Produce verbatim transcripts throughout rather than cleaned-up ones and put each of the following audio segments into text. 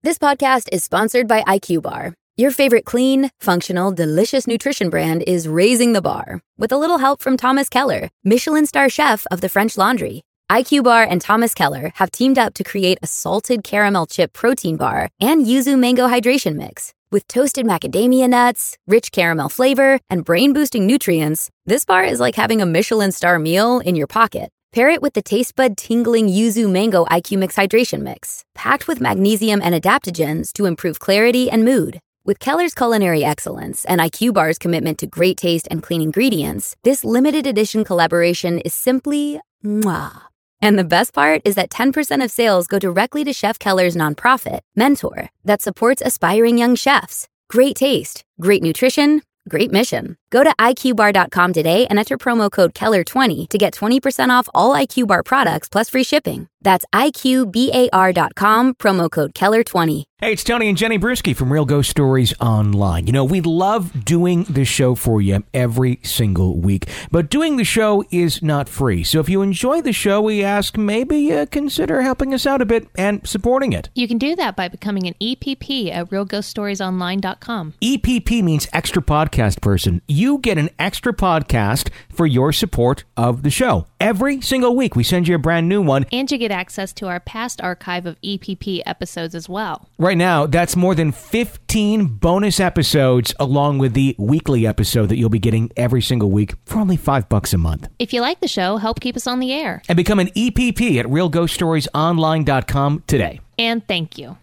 This podcast is sponsored by I Q Bar. Your favorite clean, functional, delicious nutrition brand is raising the bar with a little help from Thomas Keller, Michelin star chef of the French Laundry. I Q Bar and Thomas Keller have teamed up to create a salted caramel chip protein bar and yuzu mango hydration mix. With toasted macadamia nuts, rich caramel flavor, and brain-boosting nutrients, this bar is like having a Michelin star meal in your pocket. Pair it with the taste bud tingling yuzu mango I Q Mix hydration mix, packed with magnesium and adaptogens to improve clarity and mood. With Keller's culinary excellence and I Q Bar's commitment to great taste and clean ingredients, this limited edition collaboration is simply mwah. And the best part is that ten percent of sales go directly to Chef Keller's nonprofit, Mentor, that supports aspiring young chefs. Great taste, great nutrition, great mission. Go to I Q bar dot com today and enter promo code Keller twenty to get twenty percent off all I Q Bar products plus free shipping. That's I Q bar dot com, promo code Keller twenty. Hey, it's Tony and Jenny Brewski from Real Ghost Stories Online. You know, we love doing the show for you every single week, but doing the show is not free. So if you enjoy the show, we ask maybe uh, consider helping us out a bit and supporting it. You can do that by becoming an E P P at real ghost stories online dot com. E P P means extra podcast person. You get an extra podcast for your support of the show. Every single week, we send you a brand new one. And you get access to our past archive of E P P episodes as well. Right now, that's more than fifteen bonus episodes along with the weekly episode that you'll be getting every single week for only five bucks a month. If you like the show, help keep us on the air. And become an E P P at real ghost stories online dot com today. And thank you.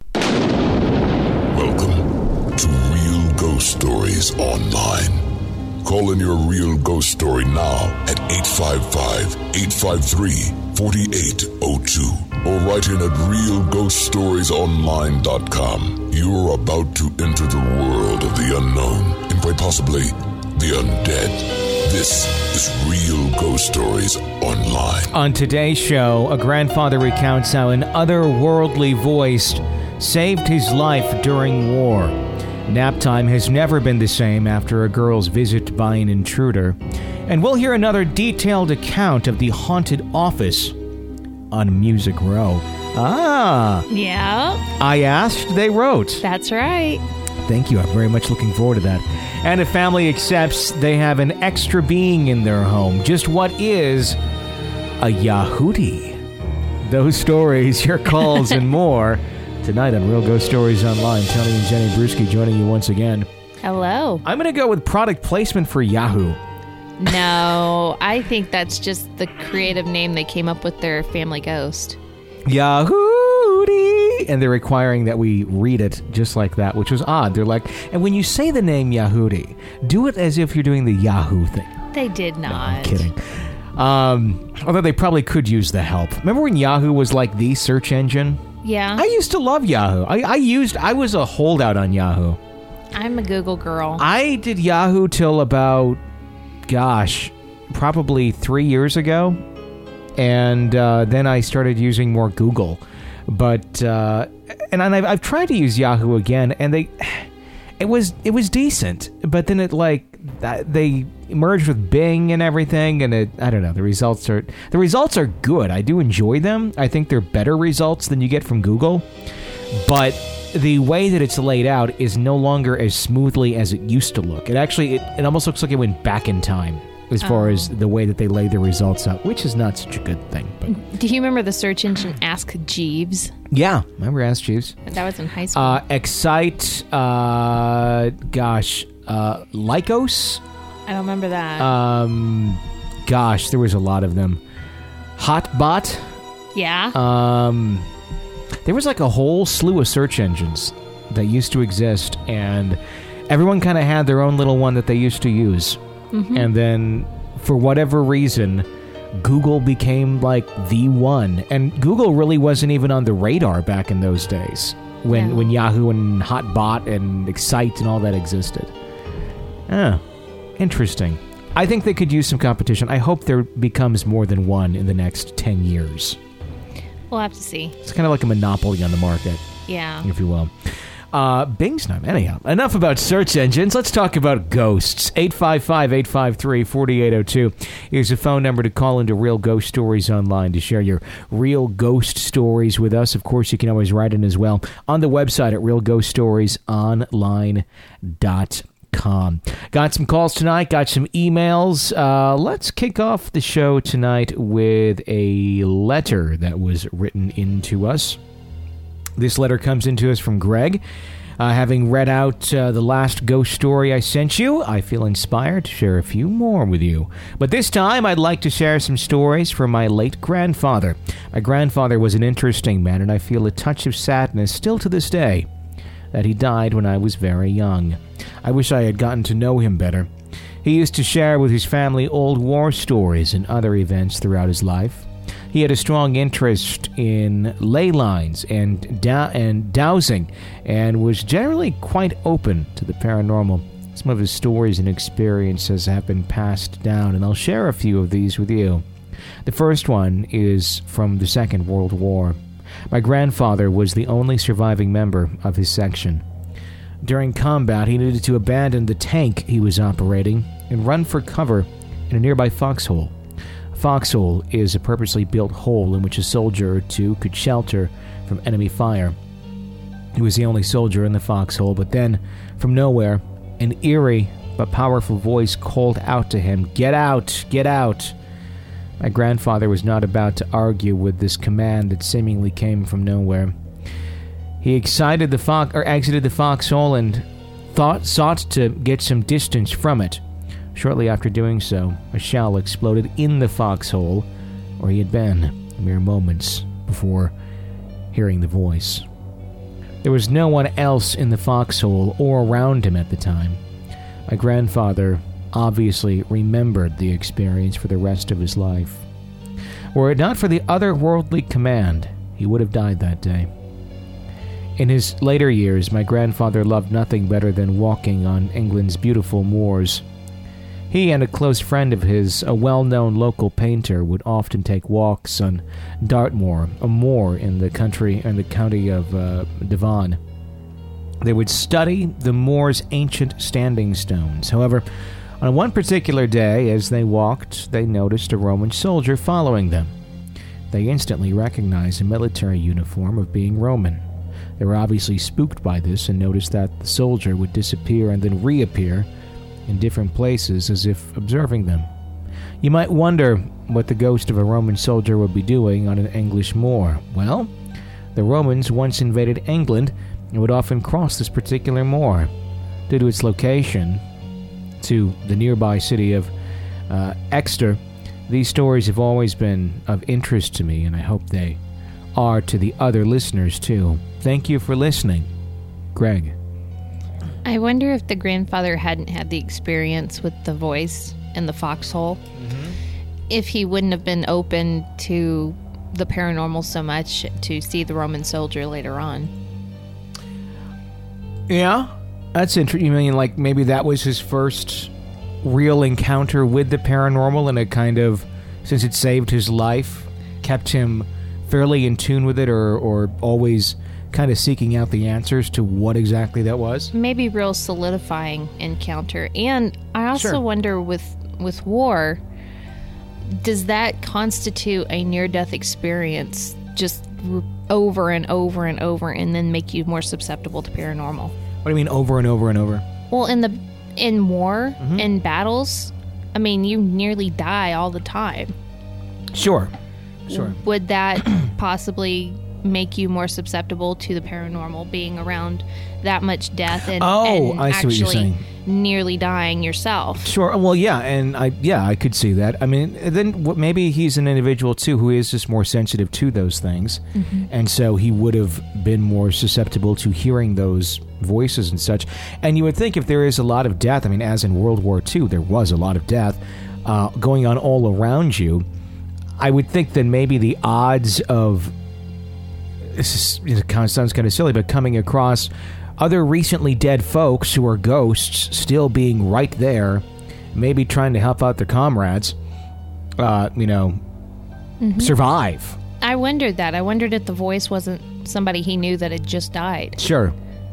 Welcome to Real Ghost Stories Online. Call in your real ghost story now at eight five five, eight five three, four eight zero two or write in at real ghost stories online dot com. You're about to enter the world of the unknown and quite possibly the undead. This is Real Ghost Stories Online. On today's show, a grandfather recounts how an otherworldly voice saved his life during war. Nap time has never been the same after a girl's visit by an intruder. And we'll hear another detailed account of the haunted office on Music Row. Ah! Yeah. I asked, they wrote. That's right. Thank you. I'm very much looking forward to that. And a family accepts they have an extra being in their home. Just what is a Yahudi? Those stories, your calls, and more tonight on Real Ghost Stories Online. Tony and Jenny Brewski joining you once again. Hello. I'm going to go with product placement for Yahoo. No, I think that's just the creative name they came up with their family ghost. Yahudi! And they're requiring that we read it just like that, which was odd. They're like, and when you say the name Yahudi, do it as if you're doing the Yahoo thing. They did not. No, I'm kidding. Um, although they probably could use the help. Remember when Yahoo was like the search engine? Yeah. I used to love Yahoo. I, I used, I was a holdout on Yahoo. I'm a Google girl. I did Yahoo till about, gosh, probably three years ago. And uh, then I started using more Google. But, uh, and I've, I've tried to use Yahoo again, and they, it was, it was decent. But then it like, they merged with Bing and everything, and it, I don't know, the results are, the results are good. I do enjoy them. I think they're better results than you get from Google. But the way that it's laid out is no longer as smoothly as it used to look. It actually, it, it almost looks like it went back in time as far oh. as the way that they lay the results out, which is not such a good thing. But do you remember the search engine Ask Jeeves? Yeah, remember Ask Jeeves? That was in high school. Uh, Excite, uh, gosh, uh, Lycos? I don't remember that. Um, gosh, there was a lot of them. Hotbot? Yeah. Um, there was like a whole slew of search engines that used to exist, and everyone kind of had their own little one that they used to use. Mm-hmm. And then, for whatever reason, Google became like the one. And Google really wasn't even on the radar back in those days when, yeah. when Yahoo and Hotbot and Excite and all that existed. Ah, interesting. I think they could use some competition. I hope there becomes more than one in the next ten years. We'll have to see. It's kind of like a monopoly on the market. Yeah. If you will. Uh, Bing's not. Anyhow, enough about search engines. Let's talk about ghosts. eight five five, eight five three, four eight zero two. Here's a phone number to call into Real Ghost Stories Online to share your real ghost stories with us. Of course, you can always write in as well on the website at real ghost stories online dot com. Got some calls tonight, got some emails. Uh, let's kick off the show tonight with a letter that was written into us. This letter comes into us from Greg. Uh, having read out uh, the last ghost story I sent you, I feel inspired to share a few more with you. But this time, I'd like to share some stories from my late grandfather. My grandfather was an interesting man, and I feel a touch of sadness still to this day that he died when I was very young. I wish I had gotten to know him better. He used to share with his family old war stories and other events throughout his life. He had a strong interest in ley lines and, dow- and dowsing, and was generally quite open to the paranormal. Some of his stories and experiences have been passed down, and I'll share a few of these with you. The first one is from the Second World War. My grandfather was the only surviving member of his section. During combat, he needed to abandon the tank he was operating and run for cover in a nearby foxhole. Foxhole is a purposely built hole in which a soldier or two could shelter from enemy fire. He was the only soldier in the foxhole, but then, from nowhere, an eerie but powerful voice called out to him, "Get out! Get out!" My grandfather was not about to argue with this command that seemingly came from nowhere. He exited the fox or exited the foxhole and thought sought to get some distance from it. Shortly after doing so, a shell exploded in the foxhole where he had been mere moments before hearing the voice. There was no one else in the foxhole or around him at the time. My grandfather obviously remembered the experience for the rest of his life. Were it not for the otherworldly command, he would have died that day. In his later years, my grandfather loved nothing better than walking on England's beautiful moors. He and a close friend of his, a well-known local painter, would often take walks on Dartmoor, a moor in the country in the county of uh, Devon. They would study the moor's ancient standing stones. However, on one particular day, as they walked, they noticed a Roman soldier following them. They instantly recognized the military uniform of being Roman. They were obviously spooked by this and noticed that the soldier would disappear and then reappear in different places as if observing them. You might wonder what the ghost of a Roman soldier would be doing on an English moor. Well, the Romans once invaded England and would often cross this particular moor. Due to its location to the nearby city of uh, Exeter, these stories have always been of interest to me, and I hope they are to the other listeners too. Thank you for listening. Greg. I wonder if the grandfather hadn't had the experience with the voice in the foxhole, mm-hmm. if he wouldn't have been open to the paranormal so much to see the Roman soldier later on. Yeah, that's interesting. You mean like maybe that was his first real encounter with the paranormal, and it kind of, since it saved his life, kept him fairly in tune with it, or, or always kind of seeking out the answers to what exactly that was? Maybe real solidifying encounter. And I also Sure. wonder with with war, does that constitute a near-death experience just r- over and over and over, and then make you more susceptible to paranormal? What do you mean over and over and over? Well, in the in war, Mhm. in battles, I mean, you nearly die all the time. Sure. Sure. Would that possibly make you more susceptible to the paranormal, being around that much death and, Oh, and I see what you're actually saying. nearly dying yourself? Sure. Well, yeah, and I yeah, I could see that. I mean, then what, maybe he's an individual too who is just more sensitive to those things, Mm-hmm. and so he would have been more susceptible to hearing those voices and such. And you would think if there is a lot of death, I mean, as in World War Two, there was a lot of death uh, going on all around you. I would think that maybe the odds of this is, it kind of sounds kind of silly, but coming across other recently dead folks who are ghosts still being right there, maybe trying to help out their comrades, uh, you know, Mm-hmm. survive. I wondered that. I wondered if the voice wasn't somebody he knew that had just died. Sure.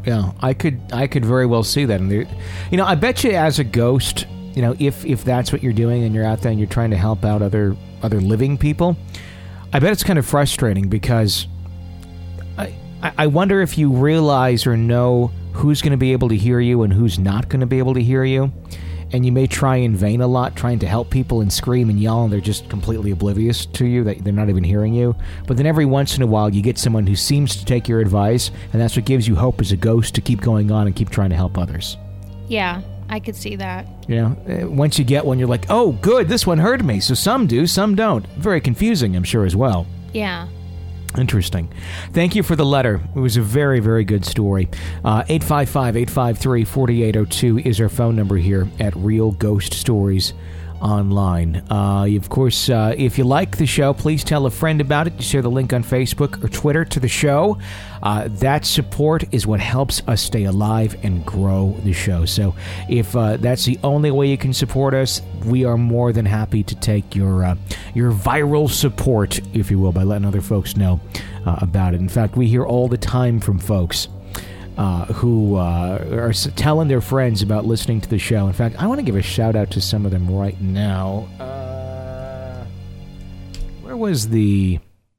Yeah, I could I could very well see that. And there, you know, I bet you as a ghost, you know, if if that's what you're doing and you're out there and you're trying to help out other other living people, I bet it's kind of frustrating because I I wonder if you realize or know who's going to be able to hear you and who's not going to be able to hear you. And you may try in vain a lot, trying to help people and scream and yell, and they're just completely oblivious to you, that they're not even hearing you. But then every once in a while, you get someone who seems to take your advice, and that's what gives you hope as a ghost to keep going on and keep trying to help others. Yeah, I could see that. You know, once you get one, you're like, oh, good, this one heard me. So some do, some don't. Very confusing, I'm sure, as well. Yeah. Interesting. Thank you for the letter. It was a very, very good story. Uh, eight five five, eight five three, four eight zero two is our phone number here at Real Ghost Stories Online. Uh, of course, uh, if you like the show, please tell a friend about it. You share the link on Facebook or Twitter to the show. Uh, that support is what helps us stay alive and grow the show. So if uh, that's the only way you can support us, we are more than happy to take your uh, your viral support, if you will, by letting other folks know uh, about it. In fact, we hear all the time from folks uh, who uh, are telling their friends about listening to the show. In fact, I want to give a shout out to some of them right now. Uh, where was the...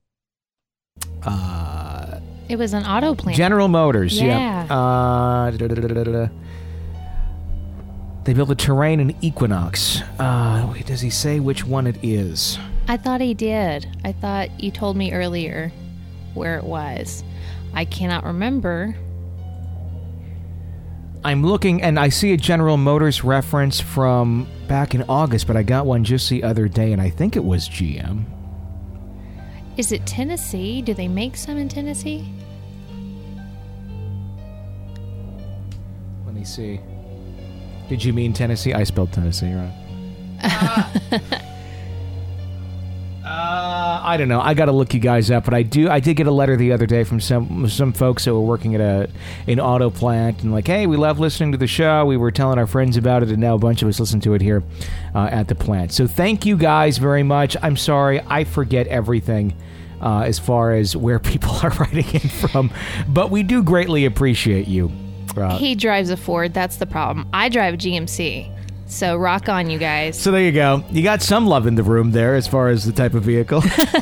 Uh, it was an auto plant. General Motors, yeah. yeah. Uh, da, da, da, da, da, da. They built a Terrain and Equinox. Uh, does he say which one it is? I thought he did. I thought you told me earlier where it was. I cannot remember. I'm looking, and I see a General Motors reference from back in August, but I got one just the other day, and I think it was G M. Is it Tennessee? Do they make some in Tennessee? Let me see. Did you mean Tennessee? I spelled Tennessee wrong. uh, uh, I don't know. I got to look you guys up, but I do. I did get a letter the other day from some some folks that were working at a an auto plant, and like, hey, we love listening to the show. We were telling our friends about it, and now a bunch of us listen to it here uh, at the plant. So thank you guys very much. I'm sorry, I forget everything uh, as far as where people are writing in from, but we do greatly appreciate you. Uh, he drives a Ford. That's the problem. I drive a G M C. So rock on, you guys. So there you go. You got some love in the room there as far as the type of vehicle.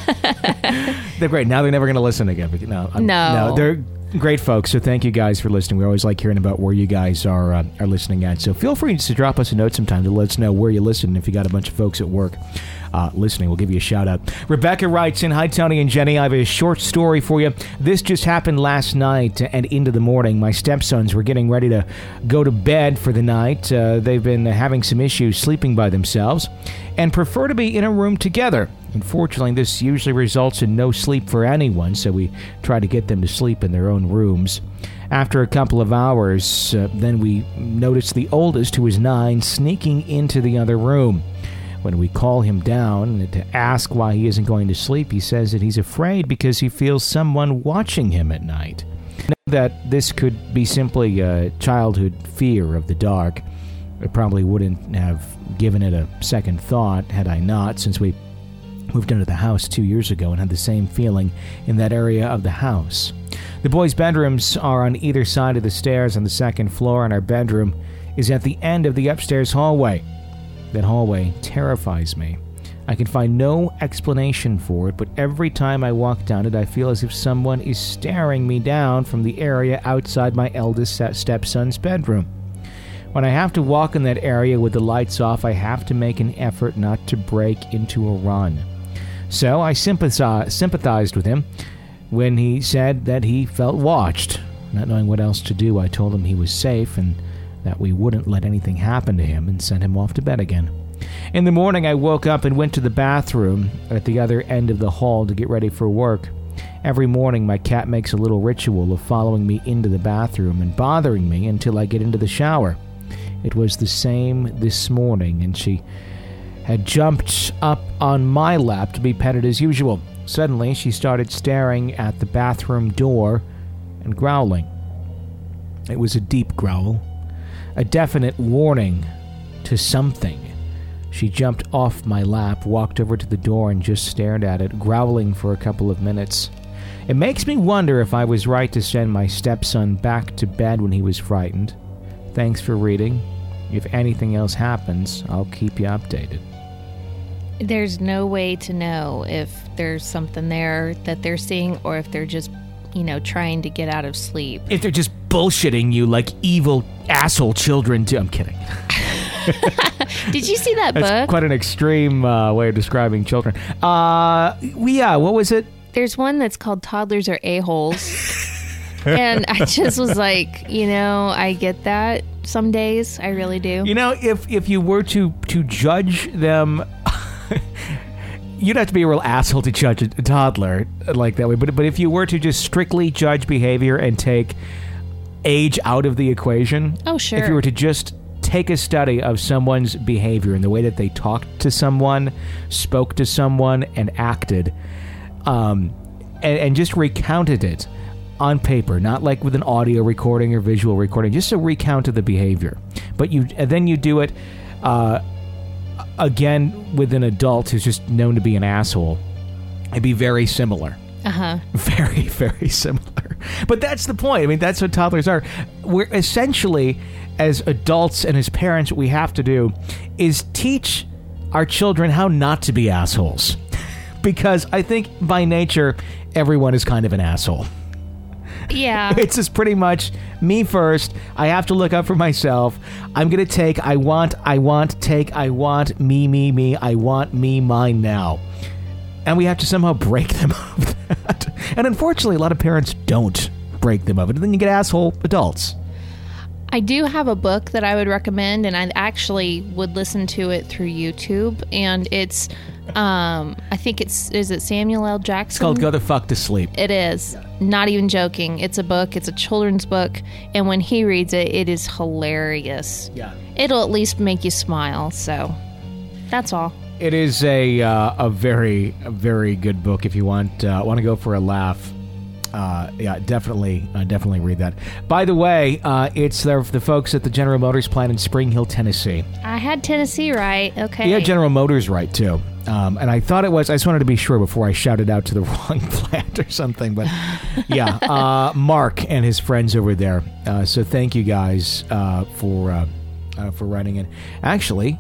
They're great. Now they're never going to listen again. No, I'm, no. no, they're great folks. So thank you guys for listening. We always like hearing about where you guys are uh, are listening at. So feel free to drop us a note sometime to let us know where you listen. If you got a bunch of folks at work uh, listening, we'll give you a shout out. Rebecca writes in, hi, Tony and Jenny. I have a short story for you. This just happened last night and into the morning. My stepsons were getting ready to go to bed for the night. Uh, they've been having some issues sleeping by themselves and prefer to be in a room together. Unfortunately, this usually results in no sleep for anyone, so we try to get them to sleep in their own rooms. After a couple of hours, uh, then we notice the oldest, who is nine, sneaking into the other room. When we call him down to ask why he isn't going to sleep, he says that he's afraid because he feels someone watching him at night. I know that this could be simply a childhood fear of the dark. I probably wouldn't have given it a second thought had I not, since we moved into the house two years ago and had the same feeling in that area of the house. The boys' bedrooms are on either side of the stairs on the second floor, and our bedroom is at the end of the upstairs hallway. That hallway terrifies me. I can find no explanation for it, but every time I walk down it, I feel as if someone is staring me down from the area outside my eldest stepson's bedroom. When I have to walk in that area with the lights off, I have to make an effort not to break into a run. So I sympathized with him when he said that he felt watched. Not knowing what else to do, I told him he was safe and that we wouldn't let anything happen to him and sent him off to bed again. In the morning, I woke up and went to the bathroom at the other end of the hall to get ready for work. Every morning, my cat makes a little ritual of following me into the bathroom and bothering me until I get into the shower. It was the same this morning, and she had jumped up on my lap to be petted as usual. Suddenly, she started staring at the bathroom door and growling. It was a deep growl, a definite warning to something. She jumped off my lap, walked over to the door, and just stared at it, growling for a couple of minutes. It makes me wonder if I was right to send my stepson back to bed when he was frightened. Thanks for reading. If anything else happens, I'll keep you updated. There's no way to know if there's something there that they're seeing or if they're just, you know, trying to get out of sleep. If they're just bullshitting you like evil asshole children do. I'm kidding. Did you see that That's book? quite an extreme uh, way of describing children. Uh, yeah, what was it? There's one that's called Toddlers Are A-Holes. And I just was like, you know, I get that some days. I really do. You know, if if you were to, to judge them, you'd have to be a real asshole to judge a toddler like that way. But but if you were to just strictly judge behavior and take age out of the equation. Oh, sure. If you were to just take a study of someone's behavior and the way that they talked to someone, spoke to someone, and acted, um, and, and just recounted it on paper, not like with an audio recording or visual recording, just a recount of the behavior. But you, and then you do it uh, again with an adult who's just known to be an asshole. It'd be very similar. Uh-huh. Very, very similar. But that's the point. I mean, that's what toddlers are. We're essentially, as adults and as parents, what we have to do is teach our children how not to be assholes. Because I think by nature, everyone is kind of an asshole. Yeah. It's just pretty much me first. I have to look out for myself. I'm going to take, I want, I want, take, I want, me, me, me, I want, me, mine now. And we have to somehow break them of that. And unfortunately, a lot of parents don't break them of it. And then you get asshole adults. I do have a book that I would recommend, and I actually would listen to it through YouTube. And it's, um, I think it's, is it Samuel L. Jackson? It's called Go the Fuck to Sleep. It is. Not even joking. It's a book. It's a children's book. And when he reads it, it is hilarious. Yeah. It'll at least make you smile. So that's all. It is a uh, a very a very good book if you want uh, want to go for a laugh. Uh, yeah, definitely uh, definitely read that. By the way, uh, it's the, the folks at the General Motors plant in Spring Hill, Tennessee. I had Tennessee right. Okay. You had General Motors right too, um, and I thought it was. I just wanted to be sure before I shouted out to the wrong plant or something. But yeah, uh, Mark and his friends over there. Uh, so thank you guys uh, for uh, uh, for writing in. Actually.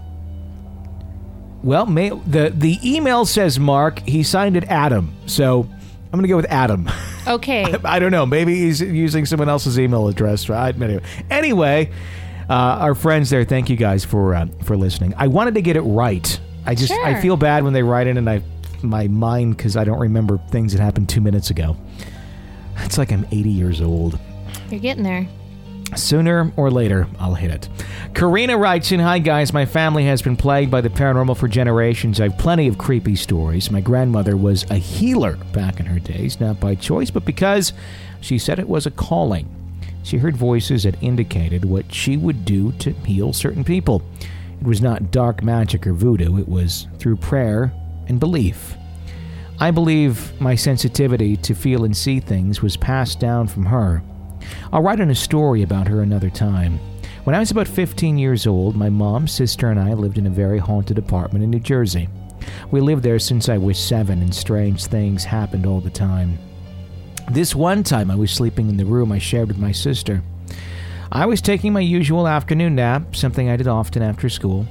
Well, may, the the email says Mark. He signed it Adam. So I'm going to go with Adam. Okay. I, I don't know. Maybe he's using someone else's email address. Right? Anyway, anyway uh, our friends there, thank you guys for uh, for listening. I wanted to get it right. I just sure. I feel bad when they write in and I my mind, because I don't remember things that happened two minutes ago. It's like I'm eighty years old. You're getting there. Sooner or later, I'll hit it. Karina writes in, "Hi guys, my family has been plagued by the paranormal for generations. I have plenty of creepy stories. My grandmother was a healer back in her days, not by choice, but because she said it was a calling. She heard voices that indicated what she would do to heal certain people. It was not dark magic or voodoo. It was through prayer and belief. I believe my sensitivity to feel and see things was passed down from her. I'll write in a story about her another time. When I was about fifteen years old, my mom, sister, and I lived in a very haunted apartment in New Jersey. We lived there since I was seven, and strange things happened all the time. This one time, I was sleeping in the room I shared with my sister. I was taking my usual afternoon nap, something I did often after school.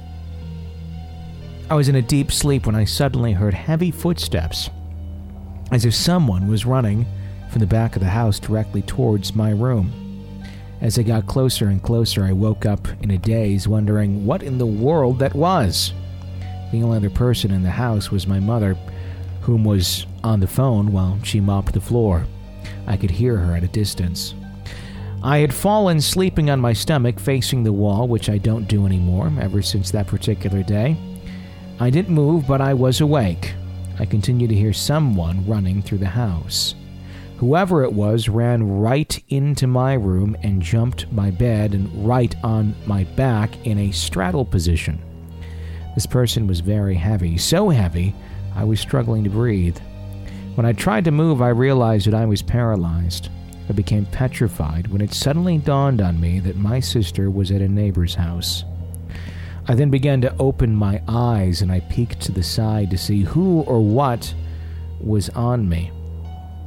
I was in a deep sleep when I suddenly heard heavy footsteps, as if someone was running from the back of the house directly towards my room. As I got closer and closer, I woke up in a daze, wondering what in the world that was. The only other person in the house was my mother, whom was on the phone while she mopped the floor. I could hear her at a distance. I had fallen sleeping on my stomach, facing the wall, which I don't do anymore ever since that particular day. I didn't move, but I was awake. I continued to hear someone running through the house. Whoever it was ran right into my room and jumped my bed and right on my back in a straddle position. This person was very heavy, so heavy I was struggling to breathe. When I tried to move, I realized that I was paralyzed. I became petrified when it suddenly dawned on me that my sister was at a neighbor's house. I then began to open my eyes and I peeked to the side to see who or what was on me.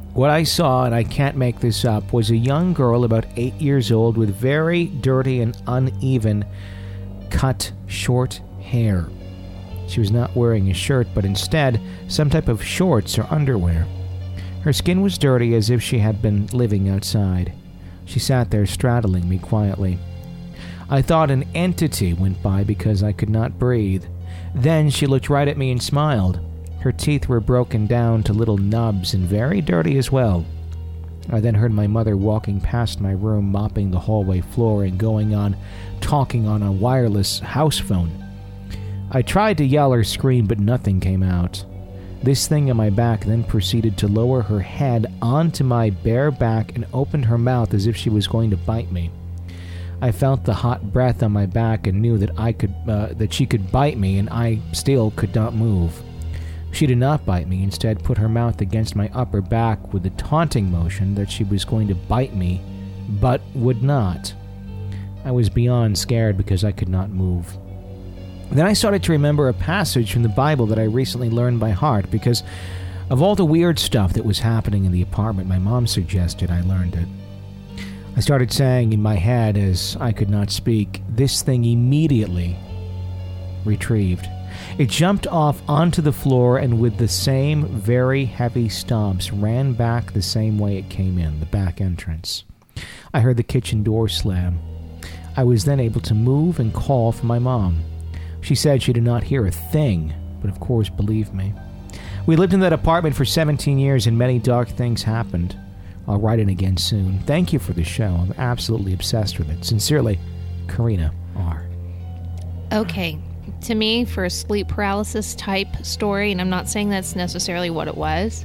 What I saw, and I can't make this up, was a young girl about eight years old with very dirty and uneven cut short hair. She was not wearing a shirt, but instead some type of shorts or underwear. Her skin was dirty as if she had been living outside. She sat there straddling me quietly. I thought an entity went by because I could not breathe. Then she looked right at me and smiled. Her teeth were broken down to little nubs and very dirty as well. I then heard my mother walking past my room, mopping the hallway floor and going on, talking on a wireless house phone. I tried to yell or scream, but nothing came out. This thing on my back then proceeded to lower her head onto my bare back and opened her mouth as if she was going to bite me. I felt the hot breath on my back and knew that I could, uh, that she could bite me, and I still could not move. She did not bite me, instead put her mouth against my upper back with a taunting motion that she was going to bite me, but would not. I was beyond scared because I could not move. Then I started to remember a passage from the Bible that I recently learned by heart because of all the weird stuff that was happening in the apartment. My mom suggested I learned it. I started saying in my head as I could not speak, this thing immediately retrieved. It jumped off onto the floor and with the same very heavy stomps ran back the same way it came in, the back entrance. I heard the kitchen door slam. I was then able to move and call for my mom. She said she did not hear a thing, but of course believed me. We lived in that apartment for seventeen years and many dark things happened. I'll write in again soon. Thank you for the show. I'm absolutely obsessed with it. Sincerely, Karina R. Okay. To me, for a sleep paralysis type story, and I'm not saying that's necessarily what it was,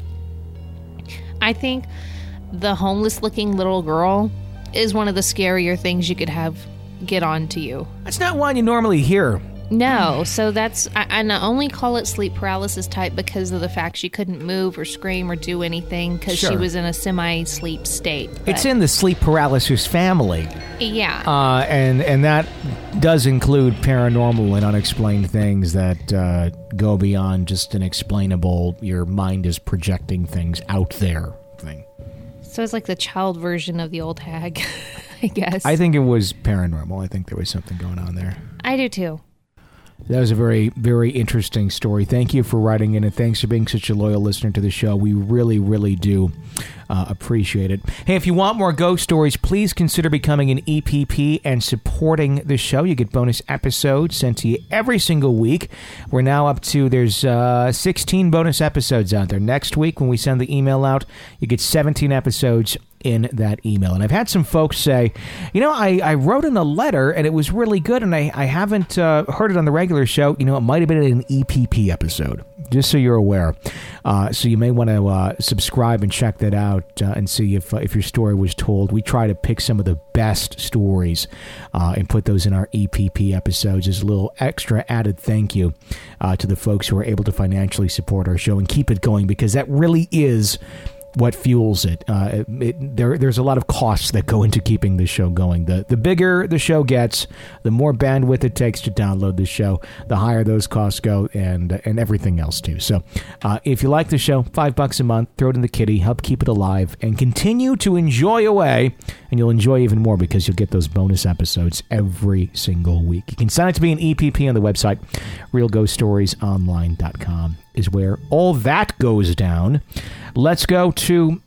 I think the homeless looking little girl is one of the scarier things you could have get on to you. That's not one you normally hear. No, so that's, I, and I only call it sleep paralysis type because of the fact she couldn't move or scream or do anything because Sure. she was in a semi-sleep state. But, It's in the sleep paralysis family. yeah. Uh, and, and that does include paranormal and unexplained things that uh, go beyond just an explainable, your mind is projecting things out there thing. So it's like the child version of the old hag, I guess. I think it was paranormal. I think there was something going on there. I do too. That was a very, very interesting story. Thank you for writing in, and thanks for being such a loyal listener to the show. We really, really do uh, appreciate it. Hey, if you want more ghost stories, please consider becoming an E P P and supporting the show. You get bonus episodes sent to you every single week. We're now up to, there's uh, sixteen bonus episodes out there. Next week, when we send the email out, you get seventeen episodes in that email. And I've had some folks say, you know, I, I wrote in a letter and it was really good and I, I haven't uh, heard it on the regular show. You know, it might have been an E P P episode, just so you're aware. Uh, so you may want to uh, subscribe and check that out uh, and see if uh, if your story was told. We try to pick some of the best stories uh, and put those in our E P P episodes as a little extra added thank you uh, to the folks who are able to financially support our show and keep it going, because that really is what fuels it. Uh, it there, there's a lot of costs that go into keeping the show going. The the bigger the show gets, the more bandwidth it takes to download the show, the higher those costs go, and and everything else too. So uh, if you like the show, five bucks a month, throw it in the kitty, help keep it alive, and continue to enjoy away, and you'll enjoy even more because you'll get those bonus episodes every single week. You can sign up to be an E P P on the website. real ghost stories online dot com is where all that goes down. Let's go to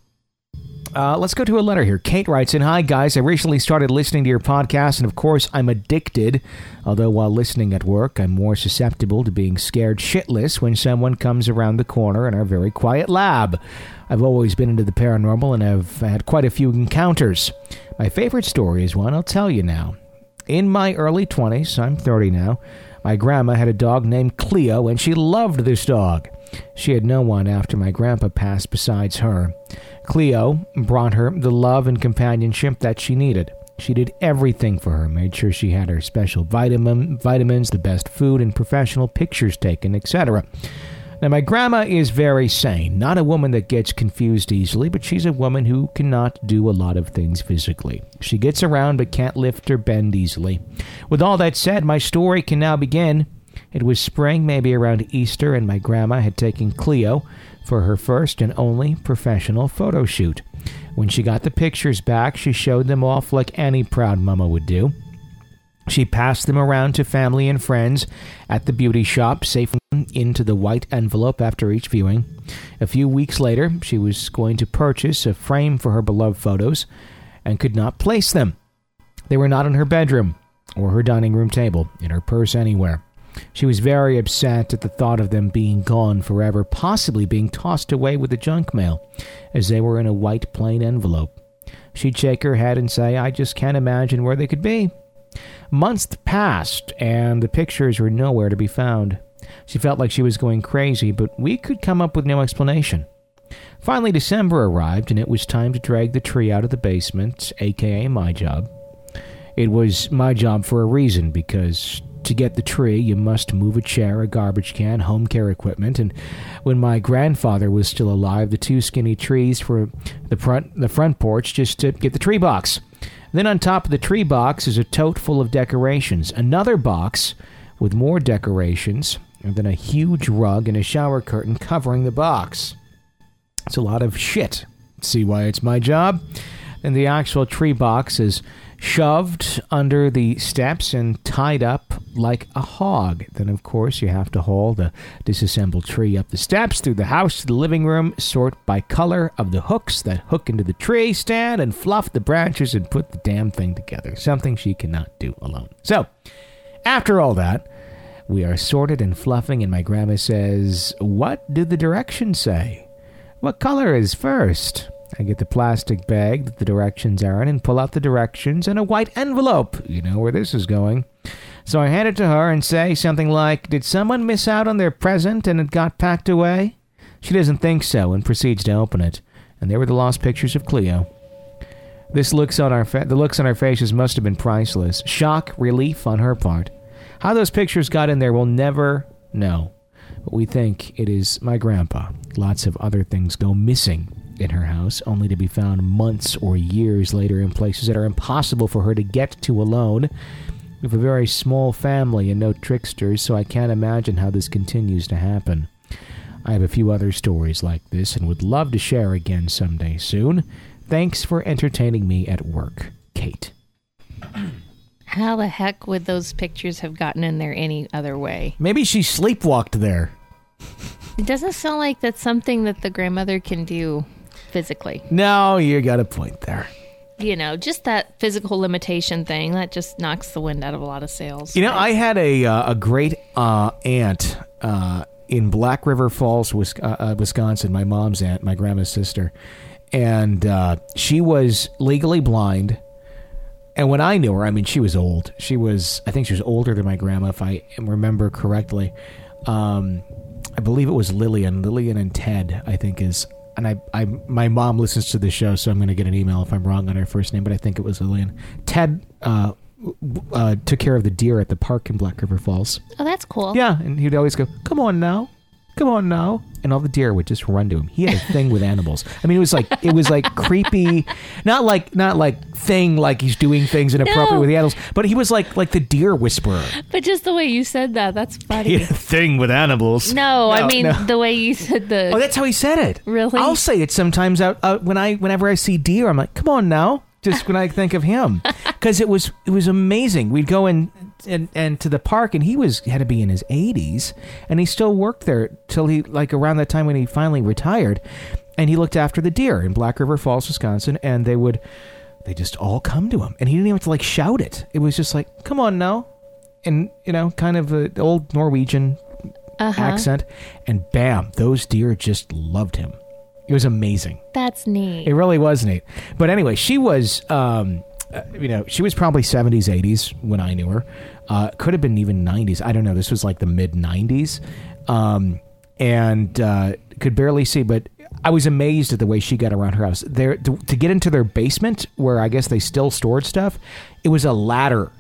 uh, let's go to a letter here. Kate writes in, "Hi guys, I recently started listening to your podcast, and of course I'm addicted. Although while listening at work, I'm more susceptible to being scared shitless when someone comes around the corner in our very quiet lab. I've always been into the paranormal and have had quite a few encounters. My favorite story is one I'll tell you now. In my early twenties, I'm thirty now, my grandma had a dog named Cleo, and she loved this dog. She had no one after my grandpa passed besides her. Cleo brought her the love and companionship that she needed. She did everything for her, made sure she had her special vitamin, vitamins, the best food, and professional pictures taken, et cetera. Now, my grandma is very sane, not a woman that gets confused easily, but she's a woman who cannot do a lot of things physically. She gets around but can't lift or bend easily. With all that said, my story can now begin. It was spring, maybe around Easter, and my grandma had taken Cleo for her first and only professional photo shoot. When she got the pictures back, she showed them off like any proud mama would do. She passed them around to family and friends at the beauty shop, safely into the white envelope after each viewing. A few weeks later, she was going to purchase a frame for her beloved photos and could not place them. They were not in her bedroom or her dining room table, in her purse, anywhere. She was very upset at the thought of them being gone forever, possibly being tossed away with the junk mail, as they were in a white plain envelope. She'd shake her head and say, "I just can't imagine where they could be." Months passed, and the pictures were nowhere to be found. She felt like she was going crazy, but we could come up with no explanation. Finally, December arrived, and it was time to drag the tree out of the basement, aka my job. It was my job for a reason, because to get the tree, you must move a chair, a garbage can, home care equipment, and when my grandfather was still alive, the two skinny trees for the front, the front porch just to get the tree box. Then on top of the tree box is a tote full of decorations, another box with more decorations, and then a huge rug and a shower curtain covering the box. It's a lot of shit. See why it's my job? And the actual tree box is shoved under the steps and tied up like a hog. Then, of course, you have to haul the disassembled tree up the steps, through the house to the living room, sort by color of the hooks that hook into the tree stand, and fluff the branches and put the damn thing together. Something she cannot do alone. So, after all that, we are sorted and fluffing, and my grandma says, "What do the directions say? What color is first?" I get the plastic bag that the directions are in and pull out the directions and a white envelope. You know where this is going. So I hand it to her and say something like, "Did someone miss out on their present and it got packed away?" She doesn't think so and proceeds to open it. And there were the lost pictures of Cleo. This looks on our fa- the looks on our faces must have been priceless. Shock, relief on her part. How those pictures got in there we'll never know. But we think it is my grandpa. Lots of other things go missing in her house, only to be found months or years later in places that are impossible for her to get to alone. We have a very small family and no tricksters, so I can't imagine how this continues to happen. I have a few other stories like this and would love to share again someday soon. Thanks for entertaining me at work, Kate. How the heck would those pictures have gotten in there any other way? Maybe she sleepwalked there. It doesn't sound like that's something that the grandmother can do physically. No, you got a point there. You know, just that physical limitation thing, that just knocks the wind out of a lot of sails. You know, I had a uh, a great uh, aunt uh, in Black River Falls, Wisconsin, my mom's aunt, my grandma's sister. And uh, she was legally blind. And when I knew her, I mean, she was old. She was, I think she was older than my grandma, if I remember correctly. Um, I believe it was Lillian. Lillian and Ted, I think is... And I, I, my mom listens to the show, so I'm going to get an email if I'm wrong on her first name, but I think it was Lillian. Ted uh, uh, took care of the deer at the park in Black River Falls. Oh, that's cool. Yeah, and he'd always go, "Come on now, come on now," and all the deer would just run to him. He had a thing with animals. I mean, it was like it was like creepy, not like not like thing like he's doing things inappropriate No. with the animals, but he was like like the deer whisperer. But just the way you said that, that's funny. He had a thing with animals. No, I No, mean no. the way you said the... Oh, that's how he said it. Really? I'll say it sometimes out, out when I whenever I see deer. I'm like, "Come on now," just when I think of him, because it was it was amazing. We'd go in and and to the park, and he was had to be in his eighties, and he still worked there till he like around that time when he finally retired, and he looked after the deer in Black River Falls, Wisconsin, and they would they just all come to him, and he didn't even have to like shout it. It was just like, "Come on now," and you know, kind of the old Norwegian uh-huh. accent, and bam, those deer just loved him. It was amazing. That's neat. It really was neat. But anyway, she was, um, uh, you know, she was probably seventies, eighties when I knew her. Uh, could have been even nineties. I don't know. This was like the mid nineties. Um, and uh, could barely see, but I was amazed at the way she got around her house. There to, to get into their basement, where I guess they still stored stuff, it was a ladder.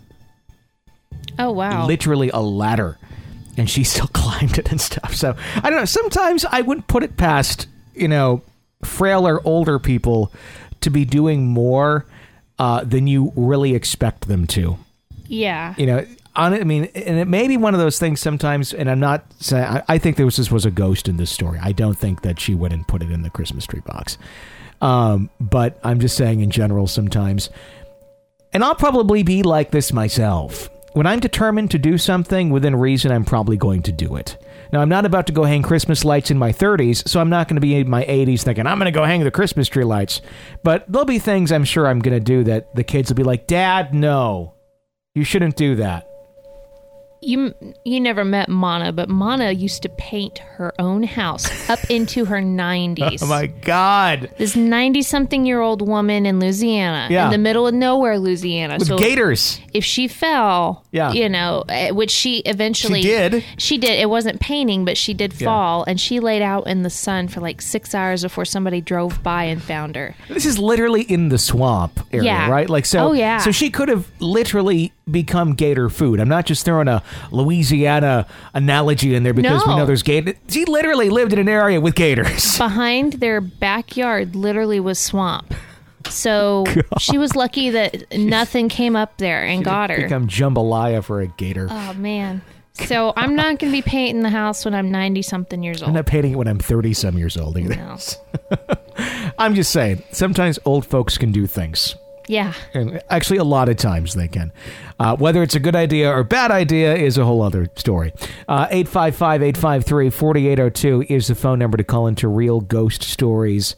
Oh, wow. Literally a ladder. And she still climbed it and stuff. So, I don't know. Sometimes I wouldn't put it past, you know, frailer, older people to be doing more uh, than you really expect them to. Yeah. You know, on it, I mean, and it may be one of those things sometimes, and I'm not saying, I, I think there was, this was a ghost in this story. I don't think that she went and put it in the Christmas tree box. Um, but I'm just saying in general sometimes, and I'll probably be like this myself. When I'm determined to do something within reason, I'm probably going to do it. Now, I'm not about to go hang Christmas lights in my thirties, so I'm not going to be in my eighties thinking, I'm going to go hang the Christmas tree lights. But there'll be things I'm sure I'm going to do that the kids will be like, Dad, no, you shouldn't do that. You you never met Mana, but Mana used to paint her own house up into her nineties. Oh, my God. This ninety-something-year-old woman in Louisiana, Yeah. in the middle of nowhere, Louisiana. With so gators. If she fell, Yeah. you know, eh, which she eventually... She did. She did. It wasn't painting, but she did Yeah. fall, and she laid out in the sun for like six hours before somebody drove by and found her. This is literally in the swamp area, Yeah. right? Like so. Oh, yeah. So she could have literally become gator food. I'm not just throwing a Louisiana analogy in there because we No. know there's gators. She literally lived in an area with gators. Behind their backyard literally was swamp. So she was lucky that nothing came up there and got her. Become jambalaya for a gator. Oh, man. So I'm not going to be painting the house when I'm ninety-something years old. I'm not painting it when I'm thirty-some years old either. No. I'm just saying, sometimes old folks can do things. Yeah. And actually, a lot of times they can. Uh, whether it's a good idea or bad idea is a whole other story. Uh, eight five five, eight five three, four eight zero two is the phone number to call into Real Ghost Stories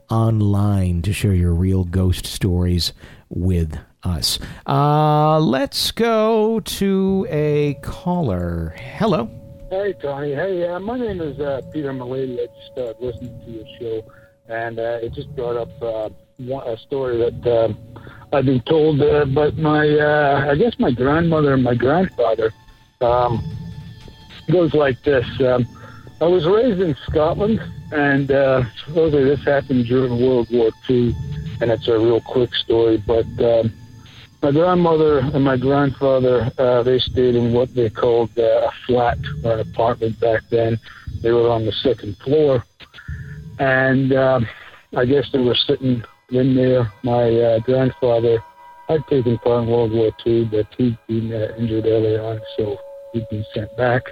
Online to share your real ghost stories with us. Uh, let's go to a caller. Hello. Hey, Tony. Hey, uh, my name is uh, Peter Milady. I just started listening to your show, and uh, it just brought up uh, one, a story that uh, I've been told uh, by my, uh, I guess my grandmother and my grandfather. Um, it goes like this. Um, I was raised in Scotland, and uh, supposedly this happened during World War Two, and it's a real quick story, but um, my grandmother and my grandfather, uh, they stayed in what they called uh, a flat or an apartment back then. They were on the second floor, and um, I guess they were sitting in there. My uh, grandfather had taken part in World War Two, but he'd been uh, injured early on, so he'd been sent back.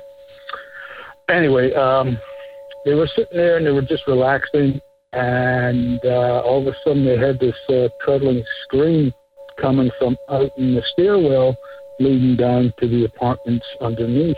Anyway, um, they were sitting there and they were just relaxing, and uh, all of a sudden they had this uh, cuddling scream coming from out in the stairwell leading down to the apartments underneath.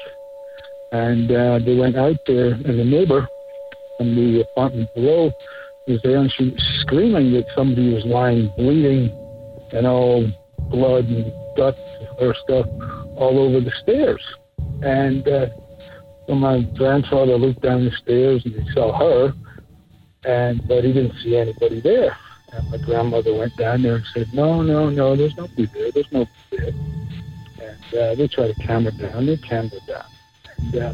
And uh, they went out there, and the neighbor from the apartment below was there, and she was screaming that somebody was lying bleeding and all blood and guts or stuff all over the stairs. And uh, so my grandfather looked down the stairs and he saw her, and but he didn't see anybody there. And my grandmother went down there and said, no, no, no, there's nobody there. There's nobody there. And uh, they tried to calm her down. They calmed her down. And uh,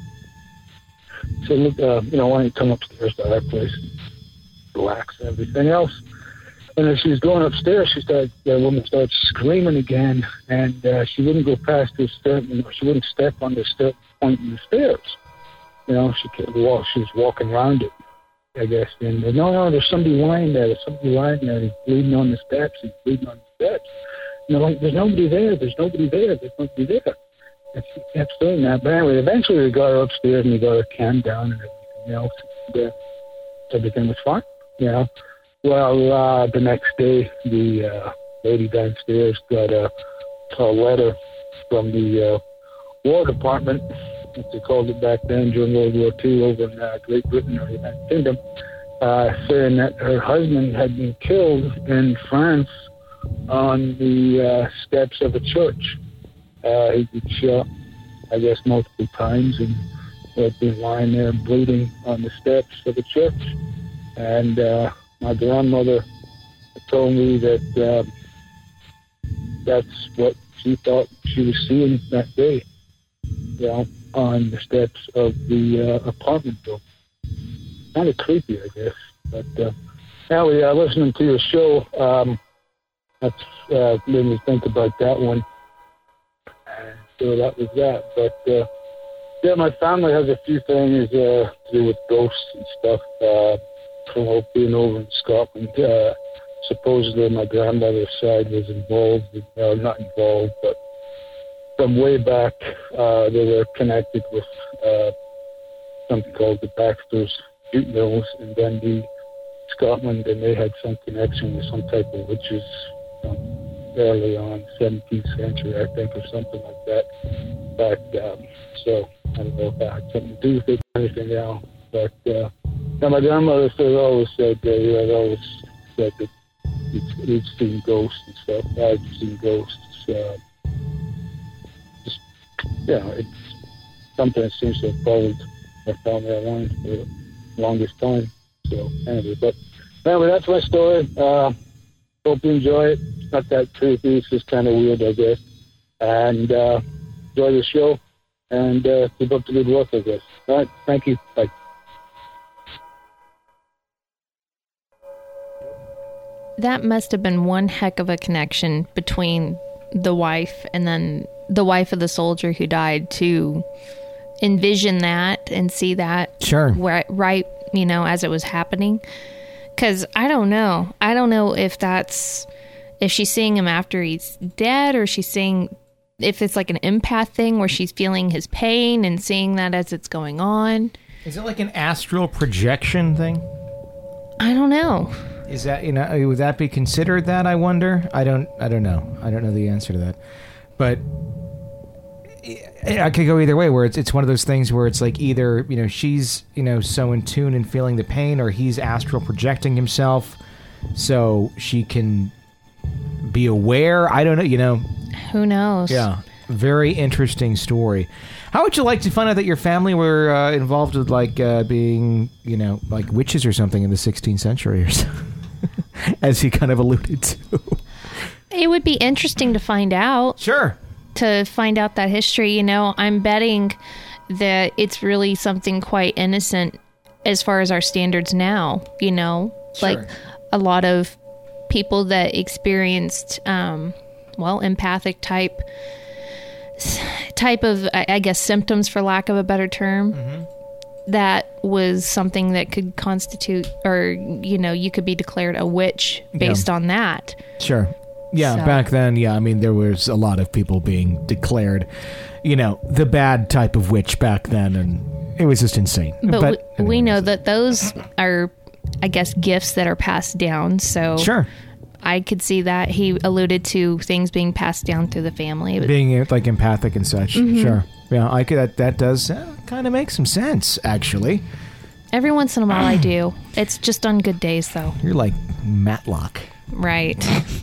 so, look, uh, you know, why don't you come upstairs to our place and relax and everything else. And as she was going upstairs, she started, the woman started screaming again, and uh, she wouldn't go past this step, you know, she wouldn't step on the step point in the stairs. You know, she could walk, she was walking around it, I guess. And uh, no, no, there's somebody lying there. There's somebody lying there. He's bleeding on the steps. He's bleeding on the steps. And they're like, there's nobody there. There's nobody there. There's nobody there. And she kept saying that. But anyway, eventually they got her upstairs and they got her calmed down and everything else. And, uh, everything was fine, you know. Well, uh, the next day, the uh, lady downstairs got a, a letter from the uh, War Department, as they called it back then during World War Two, over in uh, Great Britain or the United Kingdom, uh, saying that her husband had been killed in France on the uh, steps of a church. Uh, he'd been shot, I guess, multiple times, and had been lying there bleeding on the steps of a church. And uh, my grandmother told me that uh, that's what she thought she was seeing that day, you know, on the steps of the uh, apartment building. Kind of creepy, I guess. But uh, anyway, uh, listening to your show, um, that's uh, made me think about that one. And so that was that. But uh, yeah, my family has a few things uh, to do with ghosts and stuff. Uh, from being over in Scotland, uh, supposedly my grandmother's side was involved, in, uh, not involved, but from way back, uh, they were connected with uh, something called the Baxter's Jute Mills in Dundee, Scotland, and they had some connection with some type of witches um, early on, seventeenth century, I think, or something like that. But um, so I don't know if that had something to do with it or anything else. But uh, now my grandmother said, always said that you had always said that you'd, you'd seen ghosts and stuff. I'd seen ghosts. Uh, just you know, it's something that seems to have followed my family around for the longest time. So anyway, but anyway, that's my story. Uh, hope you enjoy it. It's not that creepy. It's just kind of weird, I guess. And uh, enjoy the show and uh, keep up the good work, I guess. All right, thank you. Bye. That must have been one heck of a connection between the wife and then the wife of the soldier who died to envision that and see that Sure. right, right you know, as it was happening. Because I don't know. I don't know if that's, if she's seeing him after he's dead, or she's seeing, if it's like an empath thing where she's feeling his pain and seeing that as it's going on. Is it like an astral projection thing? I don't know. Is that, you know, would that be considered that, I wonder? I don't I don't know. I don't know the answer to that. But I could go either way, where it's it's one of those things where it's like either, you know, she's, you know, so in tune and feeling the pain, or he's astral projecting himself so she can be aware. I don't know, you know. Who knows? Yeah. Very interesting story. How would you like to find out that your family were uh, involved with, like, uh, being, you know, like witches or something in the sixteenth century or so? As he kind of alluded to. It would be interesting to find out. Sure. To find out that history, you know. I'm betting that it's really something quite innocent as far as our standards now, you know. Sure. Like a lot of people that experienced, um, well, empathic type type of, I guess, symptoms, for lack of a better term. Mm-hmm. That was something that could constitute, or, you know, you could be declared a witch based yeah. on that. Sure. Yeah, so. Back then, yeah, I mean, there was a lot of people being declared, you know, the bad type of witch back then, and it was just insane. But, but we, we know that those are, I guess, gifts that are passed down, so... Sure. I could see that. He alluded to things being passed down through the family. Being, like, empathic and such. Mm-hmm. Sure. Yeah, I could, that, that does uh, kind of make some sense, actually. Every once in a while I do. It's just on good days, though. You're like Matlock. Right.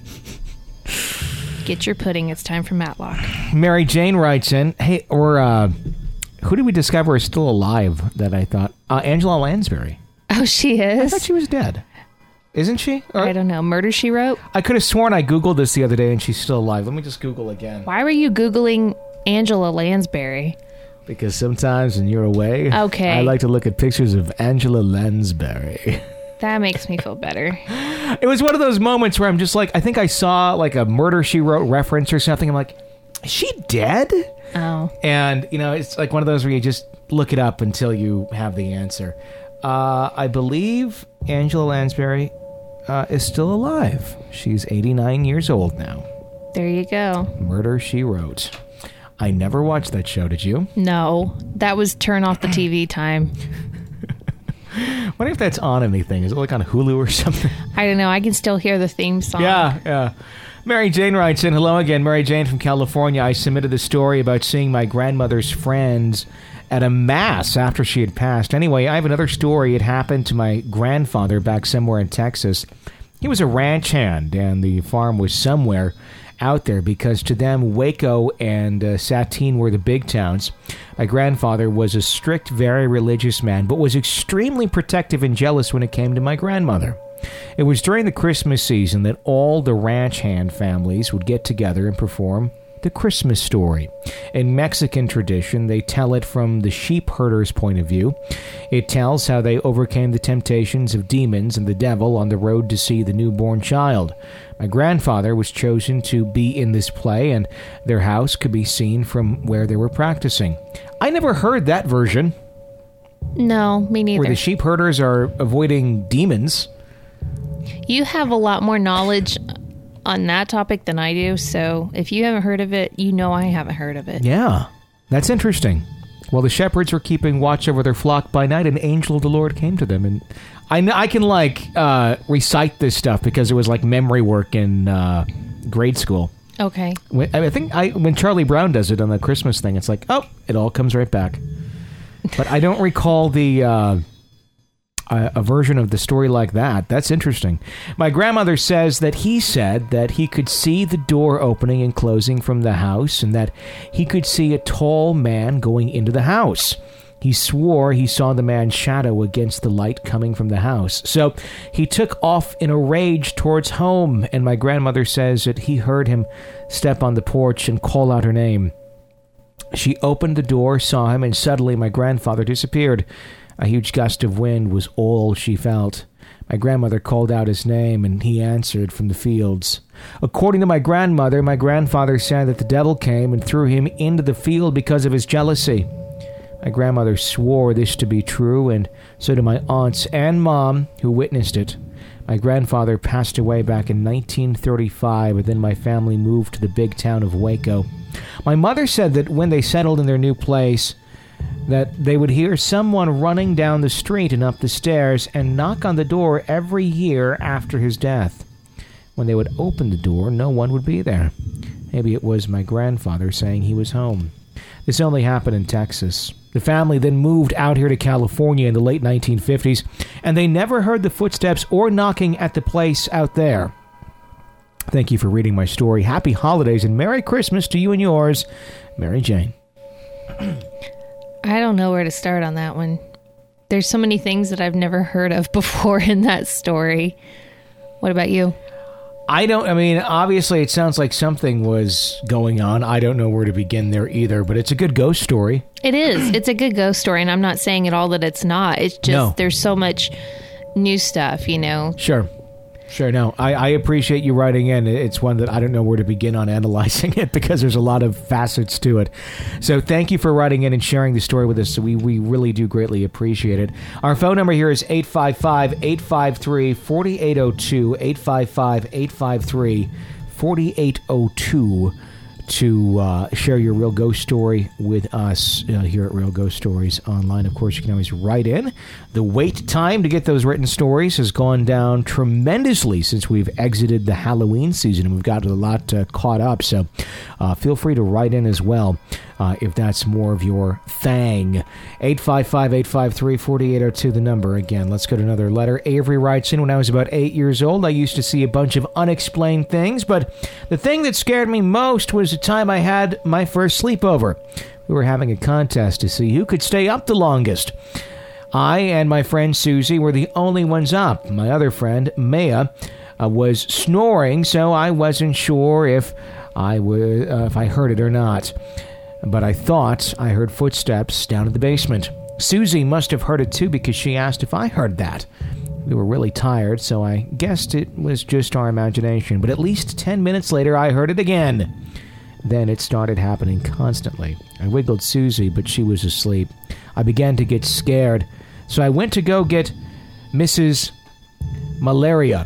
Get your pudding. It's time for Matlock. Mary Jane writes in, hey, or uh, who did we discover is still alive that I thought? Uh, Angela Lansbury. Oh, she is? I thought she was dead. Isn't she? Or, I don't know. Murder, She Wrote? I could have sworn I Googled this the other day and she's still alive. Let me just Google again. Why were you Googling Angela Lansbury? Because sometimes when you're away, okay. I like to look at pictures of Angela Lansbury. That makes me feel better. It was one of those moments where I'm just like, I think I saw like a Murder, She Wrote reference or something. I'm like, is she dead? Oh. And, you know, it's like one of those where you just look it up until you have the answer. Uh, I believe Angela Lansbury uh, is still alive. She's eighty-nine years old now. There you go. Murder, She Wrote. I never watched that show, did you? No. That was turn off the T V time. I wonder if that's on anything. Is it like on Hulu or something? I don't know. I can still hear the theme song. Yeah, yeah. Mary Jane writes in, hello again. Mary Jane from California. I submitted the story about seeing my grandmother's friends at a mass after she had passed. Anyway, I have another story. It happened to my grandfather back somewhere in Texas. He was a ranch hand, and the farm was somewhere out there because to them, Waco and uh, Satine were the big towns. My grandfather was a strict, very religious man, but was extremely protective and jealous when it came to my grandmother. It was during the Christmas season that all the ranch hand families would get together and perform the Christmas story. In Mexican tradition, they tell it from the sheep herder's point of view. It tells how they overcame the temptations of demons and the devil on the road to see the newborn child. My grandfather was chosen to be in this play, and their house could be seen from where they were practicing. I never heard that version. No, me neither. Where the sheep herders are avoiding demons. You have a lot more knowledge on that topic than I do. So if you haven't heard of it, you know I haven't heard of it. Yeah, that's interesting. Well, the shepherds were keeping watch over their flock by night, an angel of the Lord came to them. And I, kn- I can, like, uh, recite this stuff because it was like memory work in uh, grade school. Okay. When, I think I, when Charlie Brown does it on the Christmas thing, it's like, oh, it all comes right back. But I don't recall the uh, a, a version of the story like that. That's interesting. My grandmother says that he said that he could see the door opening and closing from the house, and that he could see a tall man going into the house. He swore he saw the man's shadow against the light coming from the house. So he took off in a rage towards home, and my grandmother says that he heard him step on the porch and call out her name. She opened the door, saw him, and suddenly my grandfather disappeared. A huge gust of wind was all she felt. My grandmother called out his name, and he answered from the fields. According to my grandmother, my grandfather said that the devil came and threw him into the field because of his jealousy. My grandmother swore this to be true, and so did my aunts and mom, who witnessed it. My grandfather passed away back in nineteen thirty-five, and then my family moved to the big town of Waco. My mother said that when they settled in their new place, that they would hear someone running down the street and up the stairs and knock on the door every year after his death. When they would open the door, no one would be there. Maybe it was my grandfather saying he was home. This only happened in Texas. The family then moved out here to California in the late nineteen fifties, and they never heard the footsteps or knocking at the place out there. Thank you for reading my story. Happy holidays and Merry Christmas to you and yours, Mary Jane. I don't know where to start on that one. There's so many things that I've never heard of before in that story. What about you? I don't, I mean, obviously it sounds like something was going on. I don't know where to begin there either, but it's a good ghost story. It is. It's a good ghost story, and I'm not saying at all that it's not. It's just No. There's so much new stuff, you know? Sure. Sure, no. I, I appreciate you writing in. It's one that I don't know where to begin on analyzing it because there's a lot of facets to it. So thank you for writing in and sharing the story with us. So we, we really do greatly appreciate it. Our phone number here is eight five five, eight five three, four eight zero two, eight five five, eight five three, four eight zero two to uh, share your real ghost story with us uh, here at Real Ghost Stories Online. Of course, you can always write in. The wait time to get those written stories has gone down tremendously since we've exited the Halloween season, and we've got a lot uh, caught up. So uh, feel free to write in as well uh, if that's more of your thing. eight five five, eight five three, four eight zero two, the number. Again, let's go to another letter. Avery writes in, when I was about eight years old, I used to see a bunch of unexplained things, but the thing that scared me most was the time I had my first sleepover. We were having a contest to see who could stay up the longest. I and my friend Susie were the only ones up. My other friend, Maya, uh, was snoring, so I wasn't sure if I w- uh, if I heard it or not. But I thought I heard footsteps down in the basement. Susie must have heard it too because she asked if I heard that. We were really tired, so I guessed it was just our imagination. But at least ten minutes later, I heard it again. Then it started happening constantly. I wiggled Susie, but she was asleep. I began to get scared, so I went to go get Missus Malaria.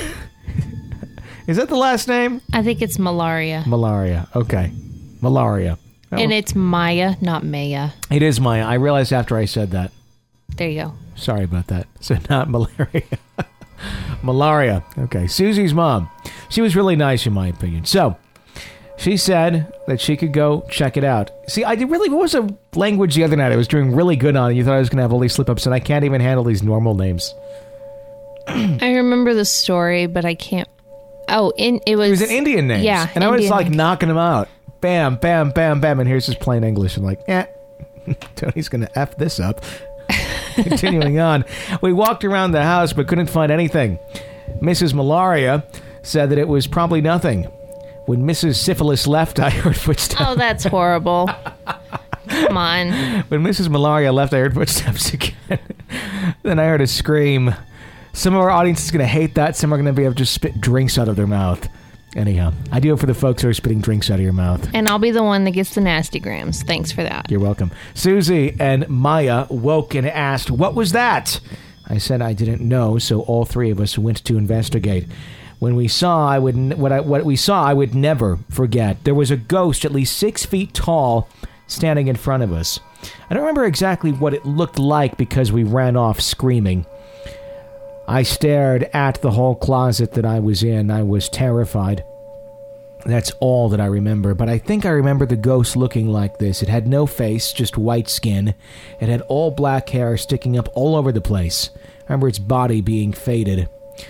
Is that the last name? I think it's malaria. Malaria. Okay. Malaria. Oh. And it's Maya, not Maya. It is Maya. I realized after I said that. There you go. Sorry about that. So not malaria. Malaria. Okay. Susie's mom. She was really nice in my opinion. So she said that she could go check it out. See, I did really, what was a language the other night I was doing really good on? You thought I was going to have all these slip-ups, and I can't even handle these normal names. I remember the story, but I can't. Oh, in, it was... It was an Indian name. Yeah. And I was Indian like name. knocking them out. Bam, bam, bam, bam. And here's just plain English. I'm like, eh, Tony's going to F this up. Continuing on. We walked around the house but couldn't find anything. Missus Malaria said that it was probably nothing. When Missus Syphilis left, I heard footsteps. Oh, that's horrible. Come on. When Missus Malaria left, I heard footsteps again. Then I heard a scream. Some of our audience is going to hate that. Some are going to be able to just spit drinks out of their mouth. Anyhow, I do it for the folks who are spitting drinks out of your mouth. And I'll be the one that gets the nasty grams. Thanks for that. You're welcome. Susie and Maya woke and asked, "What was that?" I said I didn't know, so all three of us went to investigate. When we saw, I would what I what we saw, I would never forget. There was a ghost at least six feet tall, standing in front of us. I don't remember exactly what it looked like because we ran off screaming. I stared at the hall closet that I was in. I was terrified. That's all that I remember, but I think I remember the ghost looking like this. It had no face, just white skin. It had all black hair sticking up all over the place. I remember its body being faded.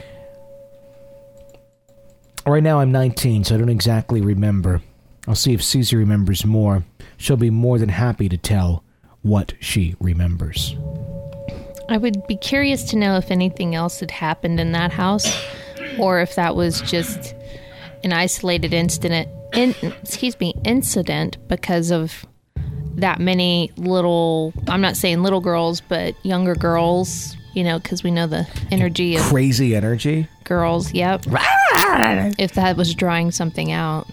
Right now I'm nineteen, so I don't exactly remember. I'll see if Susie remembers more. She'll be more than happy to tell what she remembers. I would be curious to know if anything else had happened in that house, or if that was just an isolated incident, in, excuse me, incident because of that many little, I'm not saying little girls, but younger girls, you know, because we know the energy of crazy energy. Girls, yep. If that was drawing something out.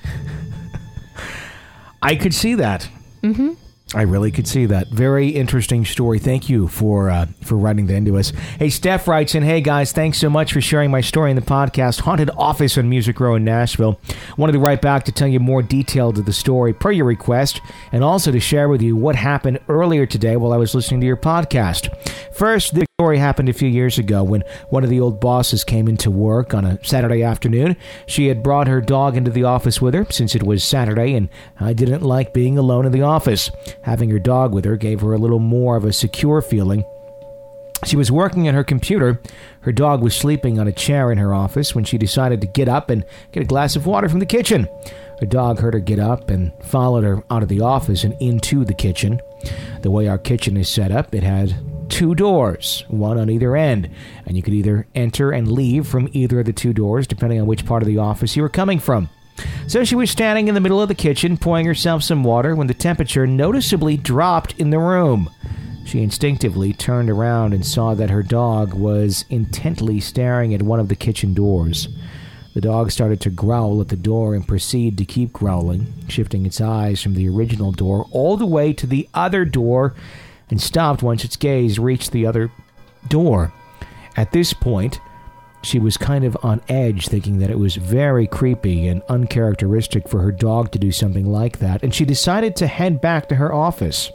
I could see that. Mm-hmm. I really could see that. Very interesting story. Thank you for uh, for writing that into us. Hey, Steph writes in, hey guys, thanks so much for sharing my story in the podcast, Haunted Office on Music Row in Nashville. Wanted to write back to tell you more detail to the story per your request, and also to share with you what happened earlier today while I was listening to your podcast. First, the story happened a few years ago when one of the old bosses came into work on a Saturday afternoon. She had brought her dog into the office with her since it was Saturday, and I didn't like being alone in the office. Having her dog with her gave her a little more of a secure feeling. She was working on her computer. Her dog was sleeping on a chair in her office when she decided to get up and get a glass of water from the kitchen. Her dog heard her get up and followed her out of the office and into the kitchen. The way our kitchen is set up, it had two doors, one on either end, and you could either enter and leave from either of the two doors, depending on which part of the office you were coming from. So she was standing in the middle of the kitchen, pouring herself some water, when the temperature noticeably dropped in the room. She instinctively turned around and saw that her dog was intently staring at one of the kitchen doors. The dog started to growl at the door and proceed to keep growling, shifting its eyes from the original door all the way to the other door, and stopped once its gaze reached the other door. At this point, she was kind of on edge, thinking that it was very creepy and uncharacteristic for her dog to do something like that, and she decided to head back to her office.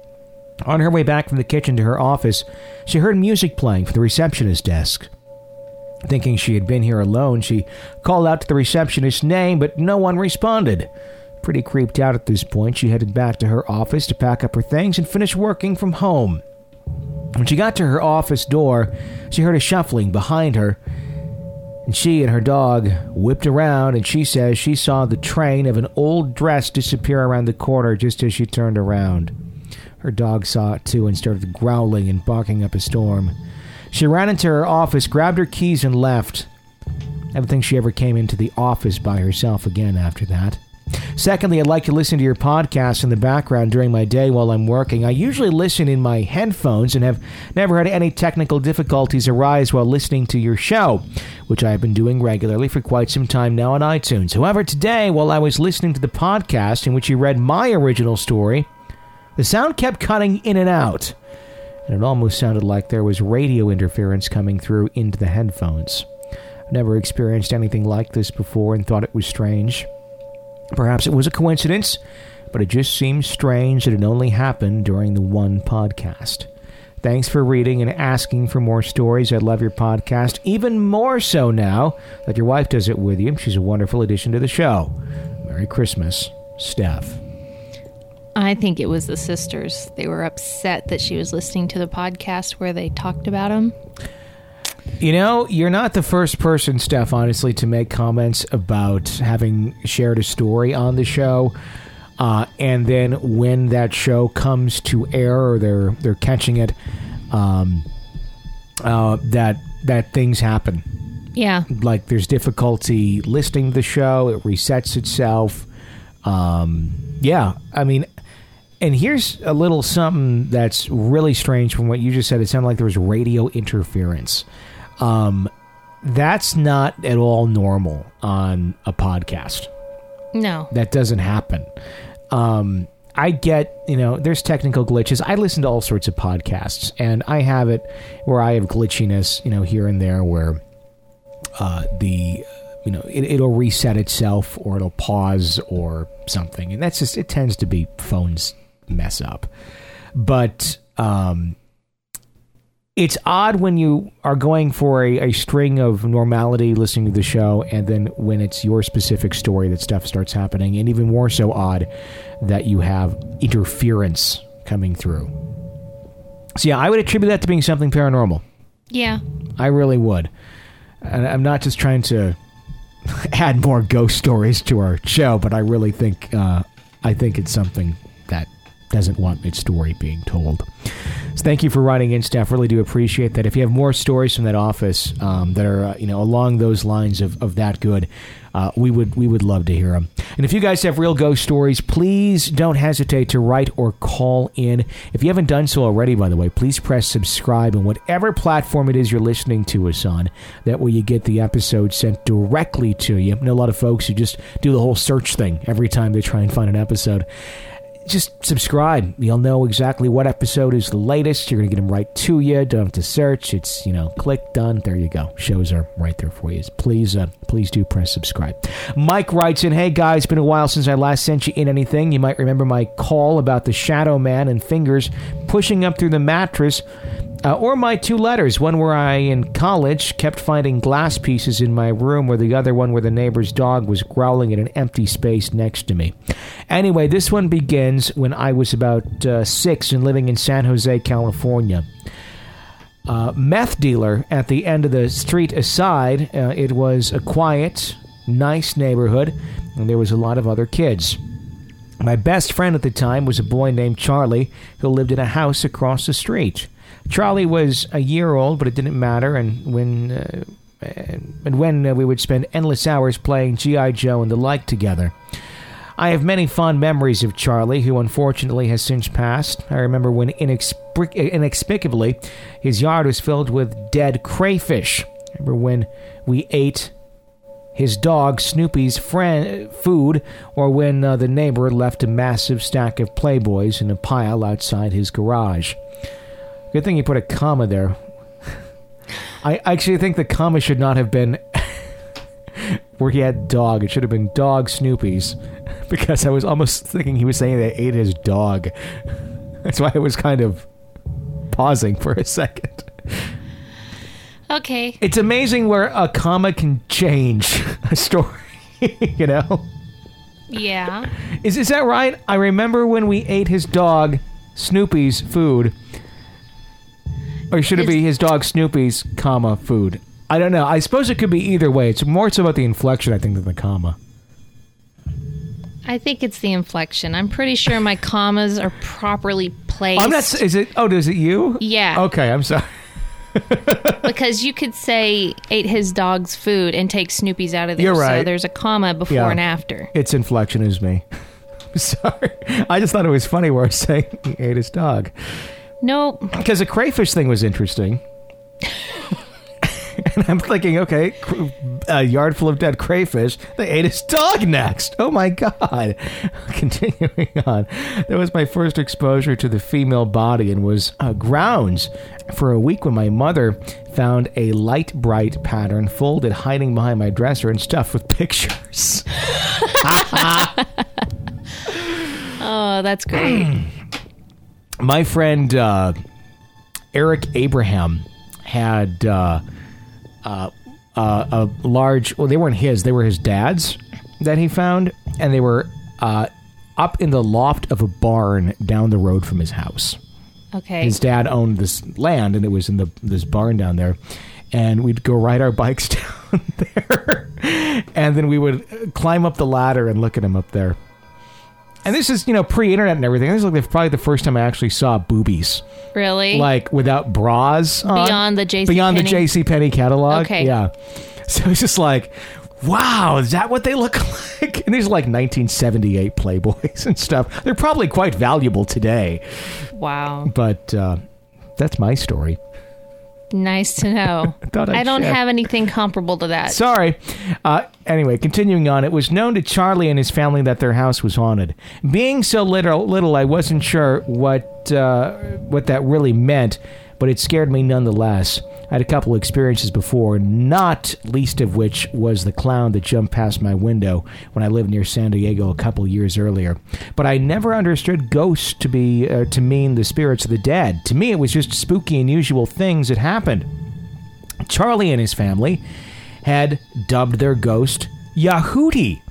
On her way back from the kitchen to her office, she heard music playing from the receptionist's desk. Thinking she had been here alone, she called out to the receptionist's name, but no one responded. Pretty creeped out at this point, she headed back to her office to pack up her things and finish working from home. When she got to her office door, she heard a shuffling behind her, and she and her dog whipped around, and she says she saw the train of an old dress disappear around the corner just as she turned around. Her dog saw it too and started growling and barking up a storm. She ran into her office, grabbed her keys, and left. I don't think she ever came into the office by herself again after that. Secondly, I'd like to listen to your podcast in the background during my day while I'm working. I usually listen in my headphones and have never had any technical difficulties arise while listening to your show, which I have been doing regularly for quite some time now on iTunes. However, today, while I was listening to the podcast in which you read my original story, the sound kept cutting in and out, and it almost sounded like there was radio interference coming through into the headphones. I've never experienced anything like this before and thought it was strange. Perhaps it was a coincidence, but it just seems strange that it only happened during the one podcast. Thanks for reading and asking for more stories. I love your podcast, even more so now that your wife does it with you. She's a wonderful addition to the show. Merry Christmas, Steph. I think it was the sisters. They were upset that she was listening to the podcast where they talked about him. You know, you're not the first person, Steph, honestly, to make comments about having shared a story on the show. Uh, and then when that show comes to air or they're they're catching it, um, uh, that that things happen. Yeah. Like there's difficulty listening to the show. It resets itself. Um, yeah, I mean... And here's a little something that's really strange from what you just said. It sounded like there was radio interference. Um, that's not at all normal on a podcast. No. That doesn't happen. Um, I get, you know, there's technical glitches. I listen to all sorts of podcasts, and I have it where I have glitchiness, you know, here and there where uh, the you know it, it'll reset itself, or it'll pause or something, and that's just it tends to be phones mess up. But um, it's odd when you are going for a, a string of normality listening to the show, and then when it's your specific story that stuff starts happening, and even more so odd that you have interference coming through. So yeah, I would attribute that to being something paranormal. Yeah. I really would. And I'm not just trying to add more ghost stories to our show, but I really think uh, I think it's something that doesn't want its story being told. So thank you for writing in, Steph. Really do appreciate that. If you have more stories from that office um, that are uh, you know along those lines of, of that good, uh, we would we would love to hear them. And if you guys have real ghost stories, please don't hesitate to write or call in. If you haven't done so already, by the way, please press subscribe on whatever platform it is you're listening to us on. That way you get the episode sent directly to you. I know a lot of folks who just do the whole search thing every time they try and find an episode. Just subscribe. You'll know exactly what episode is the latest. You're going to get them right to you. Don't have to search. It's, you know, click, done. There you go. Shows are right there for you. Please, uh, please do press subscribe. Mike writes in, hey guys, been a while since I last sent you in anything. You might remember my call about the shadow man and fingers pushing up through the mattress. Uh, or my two letters, one where I, in college, kept finding glass pieces in my room, or the other one where the neighbor's dog was growling in an empty space next to me. Anyway, this one begins when I was about uh, six and living in San Jose, California. Uh, meth dealer at the end of the street aside, uh, it was a quiet, nice neighborhood, and there was a lot of other kids. My best friend at the time was a boy named Charlie, who lived in a house across the street. Charlie was a year old, but it didn't matter, and when uh, and when uh, we would spend endless hours playing G I. Joe and the like together. I have many fond memories of Charlie, who unfortunately has since passed. I remember when inexplic- inexplicably his yard was filled with dead crayfish. I remember when we ate his dog Snoopy's friend food, or when uh, the neighbor left a massive stack of Playboys in a pile outside his garage. Good thing you put a comma there. I actually think the comma should not have been where he had dog. It should have been dog Snoopy's, because I was almost thinking he was saying they ate his dog. That's why I was kind of pausing for a second. Okay. It's amazing where a comma can change a story, you know? Yeah. Is, is that right? I remember when we ate his dog Snoopy's food. Or should it be his dog Snoopy's, comma, food? I don't know. I suppose it could be either way. It's more so about the inflection, I think, than the comma. I think it's the inflection. I'm pretty sure my commas are properly placed. I'm not... Is it... Oh, is it you? Yeah. Okay, I'm sorry. Because you could say, ate his dog's food and take Snoopy's out of there. You're right. So there's a comma before Yeah. and after. Its inflection is me. Sorry. I just thought it was funny where I was saying he ate his dog. Nope. Because the crayfish thing was interesting. And I'm thinking, okay, a yard full of dead crayfish. They ate his dog next. Oh, my God. Continuing on. That was my first exposure to the female body, and was uh, grounds for a week when my mother found a light bright pattern folded, hiding behind my dresser and stuffed with pictures. Oh, that's great. My friend uh, Eric Abraham had uh, uh, uh, a large... Well, they weren't his. They were his dad's that he found. And they were uh, up in the loft of a barn down the road from his house. Okay. His dad owned this land, and it was in the this barn down there. And we'd go ride our bikes down there. And then we would climb up the ladder and look at him up there. And this is, you know, pre-internet and everything. This is like probably the first time I actually saw boobies. Really? Like, without bras on. Beyond the J C Beyond Penney? the J C Penney catalog. Okay. Yeah. So it's just like, wow, is that what they look like? And these are like nineteen seventy-eight Playboys and stuff. They're probably quite valuable today. Wow. But uh, that's my story. Nice to know. I thought I'd I don't share. have anything comparable to that. Sorry. Uh, anyway, continuing on, it was known to Charlie and his family that their house was haunted. Being so little, little I wasn't sure what uh, what that really meant, but it scared me nonetheless. I had a couple experiences before, not least of which was the clown that jumped past my window when I lived near San Diego a couple years earlier. But I never understood ghosts to be uh, to mean the spirits of the dead. To me, it was just spooky, unusual things that happened. Charlie and his family had dubbed their ghost Yahooty.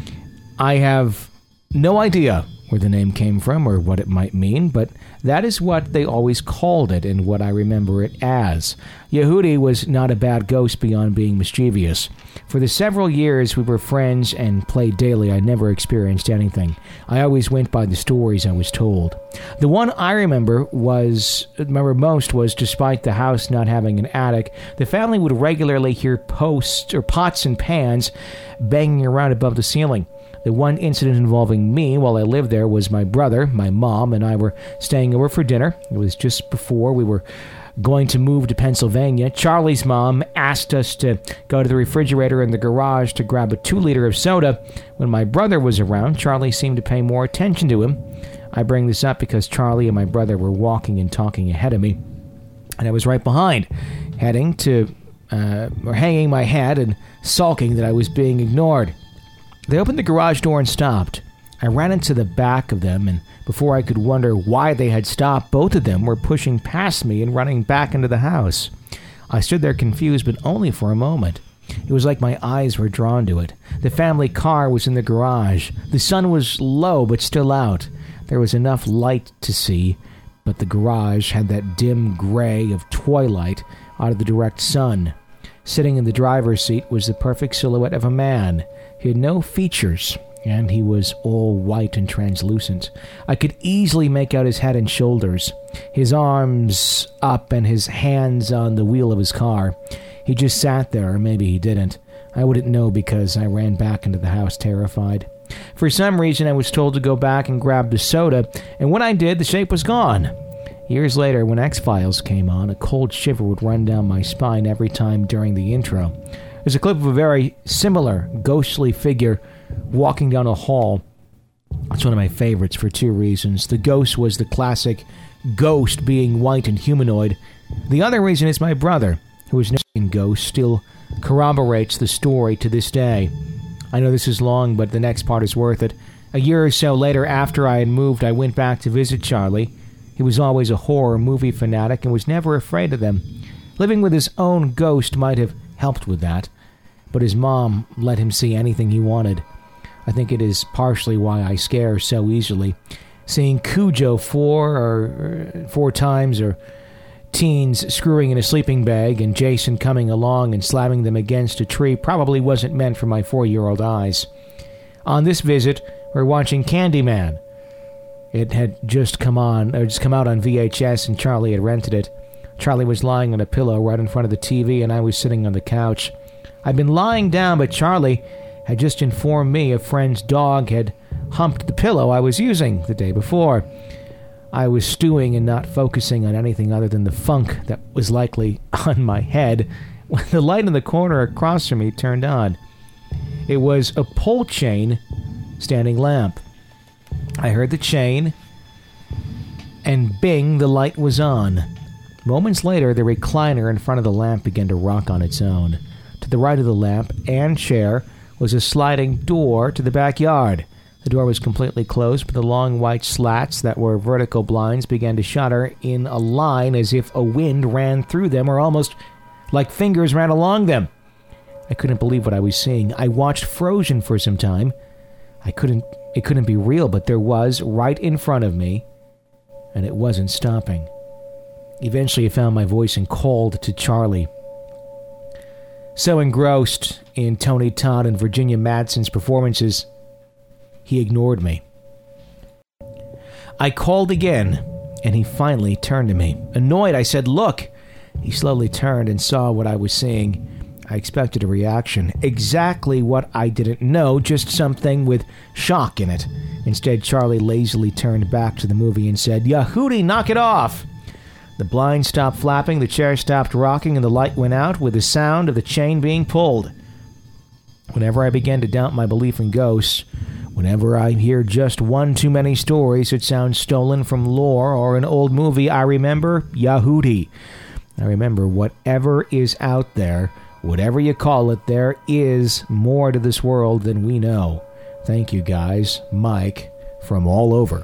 I have no idea where the name came from or what it might mean, but that is what they always called it and what I remember it as. Yehudi was not a bad ghost beyond being mischievous. For the several years we were friends and played daily, I never experienced anything. I always went by the stories I was told. The one I remember was remember most was, despite the house not having an attic, the family would regularly hear posts or pots and pans banging around above the ceiling. The one incident involving me while I lived there was my brother, my mom, and I were staying over for dinner. It was just before we were going to move to Pennsylvania. Charlie's mom asked us to go to the refrigerator in the garage to grab a two-liter of soda. When my brother was around, Charlie seemed to pay more attention to him. I bring this up because Charlie and my brother were walking and talking ahead of me, and I was right behind, heading to, uh, or hanging my head and sulking that I was being ignored. They opened the garage door and stopped. I ran into the back of them, and before I could wonder why they had stopped, both of them were pushing past me and running back into the house. I stood there confused, but only for a moment. It was like my eyes were drawn to it. The family car was in the garage. The sun was low, but still out. There was enough light to see, but the garage had that dim gray of twilight out of the direct sun. Sitting in the driver's seat was the perfect silhouette of a man. He had no features, and he was all white and translucent. I could easily make out his head and shoulders, his arms up and his hands on the wheel of his car. He just sat there, or maybe he didn't. I wouldn't know because I ran back into the house terrified. For some reason, I was told to go back and grab the soda, and when I did, the shape was gone. Years later, when X-Files came on, a cold shiver would run down my spine every time during the intro. There's a clip of a very similar ghostly figure walking down a hall. It's one of my favorites for two reasons. The ghost was the classic ghost being white and humanoid. The other reason is my brother, who is in ghost, still corroborates the story to this day. I know this is long, but the next part is worth it. A year or so later, after I had moved, I went back to visit Charlie. He was always a horror movie fanatic and was never afraid of them. Living with his own ghost might have helped with that, but his mom let him see anything he wanted. I think it is partially why I scare so easily. Seeing Cujo four or four times, or teens screwing in a sleeping bag, and Jason coming along and slamming them against a tree probably wasn't meant for my four-year-old eyes. On this visit, we're watching Candyman. It had just come on, or just come out on V H S, and Charlie had rented it. Charlie was lying on a pillow right in front of the T V, and I was sitting on the couch. I'd been lying down, but Charlie had just informed me a friend's dog had humped the pillow I was using the day before. I was stewing and not focusing on anything other than the funk that was likely on my head when the light in the corner across from me turned on. It was a pole chain standing lamp. I heard the chain, and bing, the light was on. Moments later, the recliner in front of the lamp began to rock on its own. To the right of the lamp and chair was a sliding door to the backyard. The door was completely closed, but the long white slats that were vertical blinds began to shudder in a line as if a wind ran through them, or almost like fingers ran along them. I couldn't believe what I was seeing. I watched frozen for some time. I couldn't, it couldn't be real, but there was right in front of me, and it wasn't stopping. Eventually, I found my voice and called to Charlie. So engrossed in Tony Todd and Virginia Madsen's performances, he ignored me. I called again, and he finally turned to me. Annoyed, I said, "Look." He slowly turned and saw what I was seeing. I expected a reaction. Exactly what I didn't know, just something with shock in it. Instead, Charlie lazily turned back to the movie and said, "Yahooty, knock it off!" The blinds stopped flapping, the chair stopped rocking, and the light went out with the sound of the chain being pulled. Whenever I began to doubt my belief in ghosts, Whenever I hear just one too many stories that sound stolen from lore or an old movie, I remember Yahudi. I remember whatever is out there, whatever you call it, there is more to this world than we know. Thank you, guys. Mike from all over.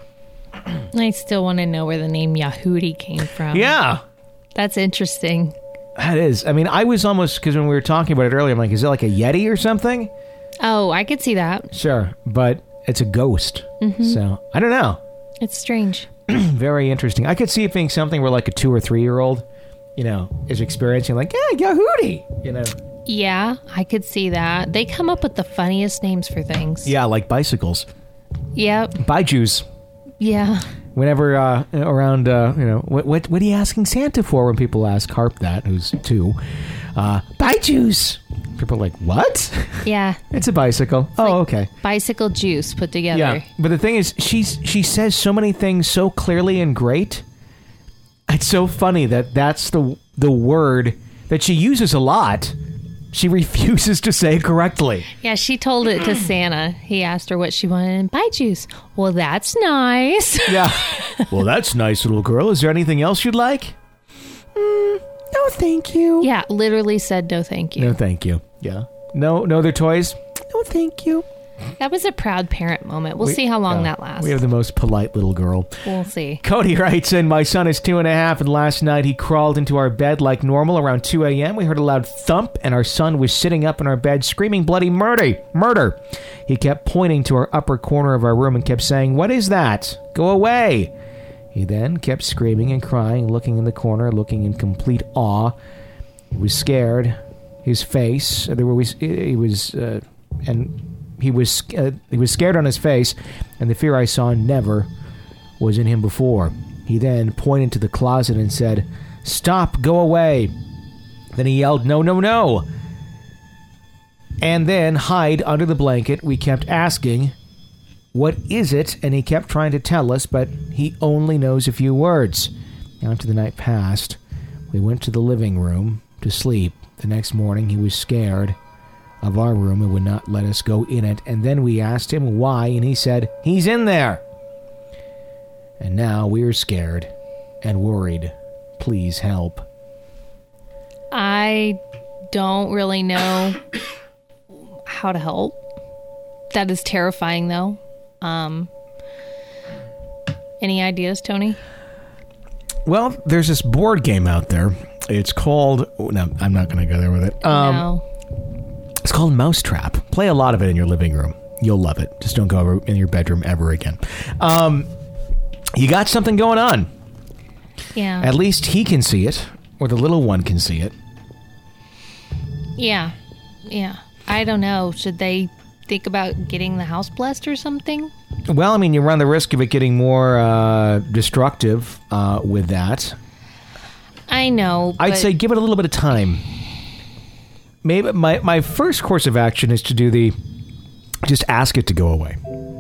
I still want to know where the name Yahudi came from. Yeah. That's interesting. That is. I mean, I was almost, because when we were talking about it earlier, I'm like, is it like a Yeti or something? Oh, I could see that. Sure, but it's a ghost. Mm-hmm. So, I don't know. It's strange. Very interesting. I could see it being something where like a two or three year old, you know, is experiencing like, yeah, Yahudi, you know. Yeah, I could see that. They come up with the funniest names for things. Yeah, like bicycles. Yep. Baijus. Yeah. Whenever uh, around, uh, you know, what, what what are you asking Santa for when people ask Harp that, who's two? Uh, Baijus. People are like, what? Yeah. It's a bicycle. It's oh, like okay. Bicycle juice put together. Yeah, but the thing is, she's she says so many things so clearly and great. It's so funny that that's the the word that she uses a lot. She refuses to say correctly. Yeah, she told it to Santa. He asked her what she wanted and buy juice. Well, that's nice. Yeah. Well, that's nice, little girl. Is there anything else you'd like? Mm, no, thank you. Yeah, literally said no thank you. No, thank you. Yeah. No, no other toys? No, thank you. That was a proud parent moment. We'll we, see how long uh, that lasts. We have the most polite little girl. We'll see. Cody writes in, my son is two and a half, and last night he crawled into our bed like normal around two a.m. We heard a loud thump, and our son was sitting up in our bed screaming bloody murder. Murder. He kept pointing to our upper corner of our room and kept saying, what is that? Go away. He then kept screaming and crying, looking in the corner, looking in complete awe. He was scared. His face, there was, he was, uh, and... He was uh, he was scared on his face, and the fear I saw never was in him before. He then pointed to the closet and said, stop, go away. Then he yelled, no, no, no. And then hide under the blanket. We kept asking, what is it? And he kept trying to tell us, but he only knows a few words. After the night passed, we went to the living room to sleep. The next morning, he was scared of our room and would not let us go in it. And then we asked him why, and he said, he's in there. And now we're scared and worried. Please help. I don't really know how to help. That is terrifying, though. Um, any ideas, Tony? Well, there's this board game out there. It's called... Oh, no, I'm not going to go there with it. Um, no. It's called Mousetrap. Play a lot of it in your living room. You'll love it. Just don't go over in your bedroom ever again. Um, you got something going on. Yeah. At least he can see it, or the little one can see it. Yeah. Yeah. I don't know. Should they think about getting the house blessed or something? Well, I mean, you run the risk of it getting more uh, destructive uh, with that. I know. I'd but say give it a little bit of time. Maybe my, my first course of action is to do the, just ask it to go away.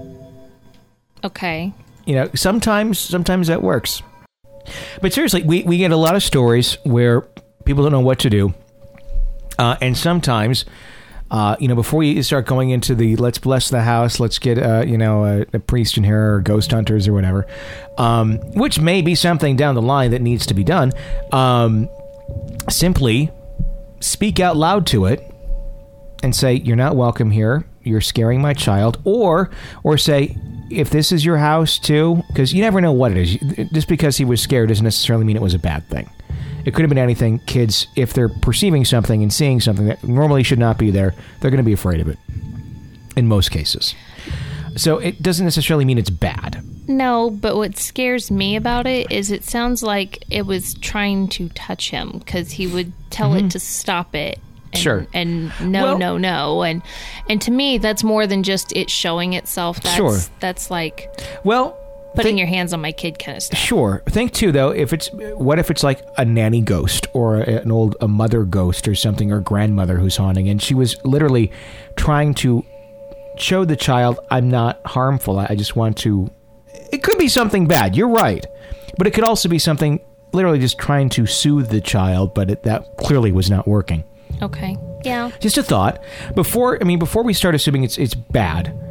Okay. You know, sometimes, sometimes that works. But seriously, we, we get a lot of stories where people don't know what to do. Uh, and sometimes, uh, you know, before you start going into the, let's bless the house, let's get, uh, you know, a, a priest in here or ghost hunters or whatever, um, which may be something down the line that needs to be done, um, simply speak out loud to it and say, you're not welcome here. You're scaring my child. Or, or say, if this is your house too, because you never know what it is. Just because he was scared doesn't necessarily mean it was a bad thing. It could have been anything. Kids, if they're perceiving something and seeing something that normally should not be there, they're going to be afraid of it in most cases. So it doesn't necessarily mean it's bad. No, but what scares me about it is it sounds like it was trying to touch him because he would tell mm-hmm. it to stop it. And, sure. And no, well, no, no. And and to me, that's more than just it showing itself. That's, sure. That's like well, putting think, your hands on my kid kind of stuff. Sure. Think, too, though, if it's what if it's like a nanny ghost or a, an old a mother ghost or something, or grandmother who's haunting, and she was literally trying to show the child, I'm not harmful. I just want to... It could be something bad. You're right. But it could also be something literally just trying to soothe the child, but it, that clearly was not working. Okay. Yeah. Just a thought. Before, I mean, before we start assuming it's it's bad,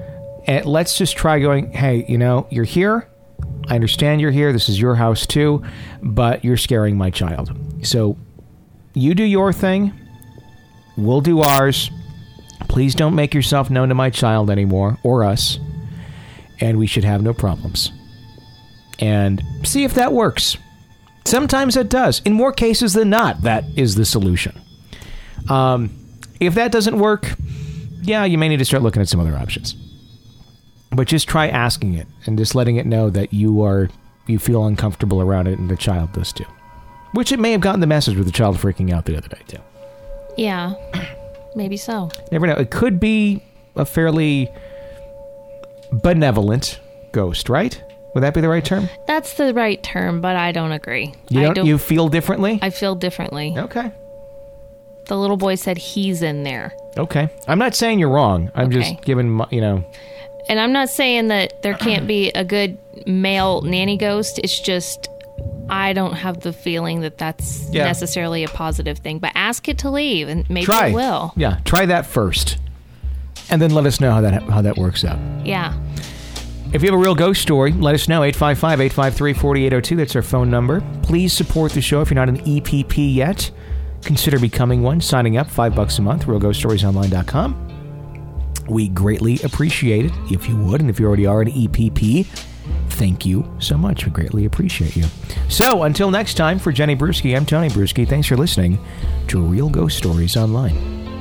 And let's just try going, hey, you know, you're here. I understand you're here. This is your house too, but you're scaring my child. So you do your thing. We'll do ours. Please don't make yourself known to my child anymore or us. And we should have no problems. And see if that works. Sometimes it does. In more cases than not, that is the solution. Um, if that doesn't work, yeah, you may need to start looking at some other options. But just try asking it and just letting it know that you are you feel uncomfortable around it and the child does too. Which it may have gotten the message with the child freaking out the other day too. Yeah, maybe so. Never know. It could be a fairly benevolent ghost, right? Would that be the right term? That's the right term, but I don't agree. You I don't, don't you feel differently? I feel differently. Okay. The little boy said he's in there. Okay. I'm not saying you're wrong. I'm Okay. just giving, my- you know... And I'm not saying that there can't be a good male nanny ghost. It's just I don't have the feeling that that's Yeah. necessarily a positive thing. But ask it to leave, and maybe Try. it will. Yeah, try that first. And then let us know how that how that works out. Yeah. If you have a real ghost story, let us know. eight five five, eight five three, four eight zero two. That's our phone number. Please support the show if you're not an E P P yet. Consider becoming one. Signing up, five bucks a month, real ghost stories online dot com. We greatly appreciate it if you would. And if you already are an E P P, thank you so much. We greatly appreciate you. So until next time, for Jenny Brewski, I'm Tony Brewski. Thanks for listening to Real Ghost Stories Online.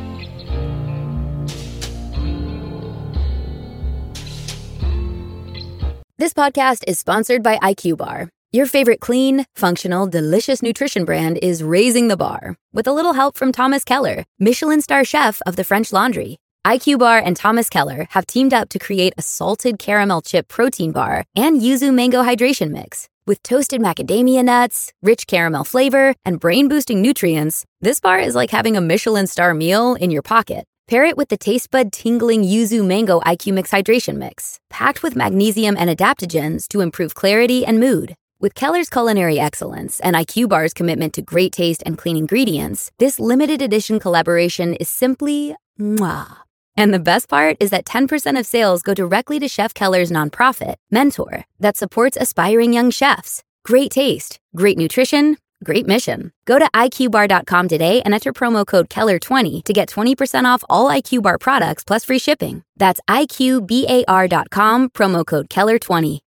This podcast is sponsored by I Q Bar. Your favorite clean, functional, delicious nutrition brand is raising the bar with a little help from Thomas Keller, Michelin star chef of the French Laundry. I Q Bar and Thomas Keller have teamed up to create a salted caramel chip protein bar and yuzu mango hydration mix. With toasted macadamia nuts, rich caramel flavor, and brain-boosting nutrients, this bar is like having a Michelin star meal in your pocket. Pair it with the taste bud-tingling yuzu mango I Q Mix hydration mix, packed with magnesium and adaptogens to improve clarity and mood. With Keller's culinary excellence and I Q Bar's commitment to great taste and clean ingredients, this limited edition collaboration is simply mwah. And the best part is that ten percent of sales go directly to Chef Keller's nonprofit, Mentor, that supports aspiring young chefs. Great taste, great nutrition, great mission. Go to I Q bar dot com today and enter promo code Keller twenty to get twenty percent off all I Q Bar products plus free shipping. That's I Q bar dot com, promo code Keller twenty.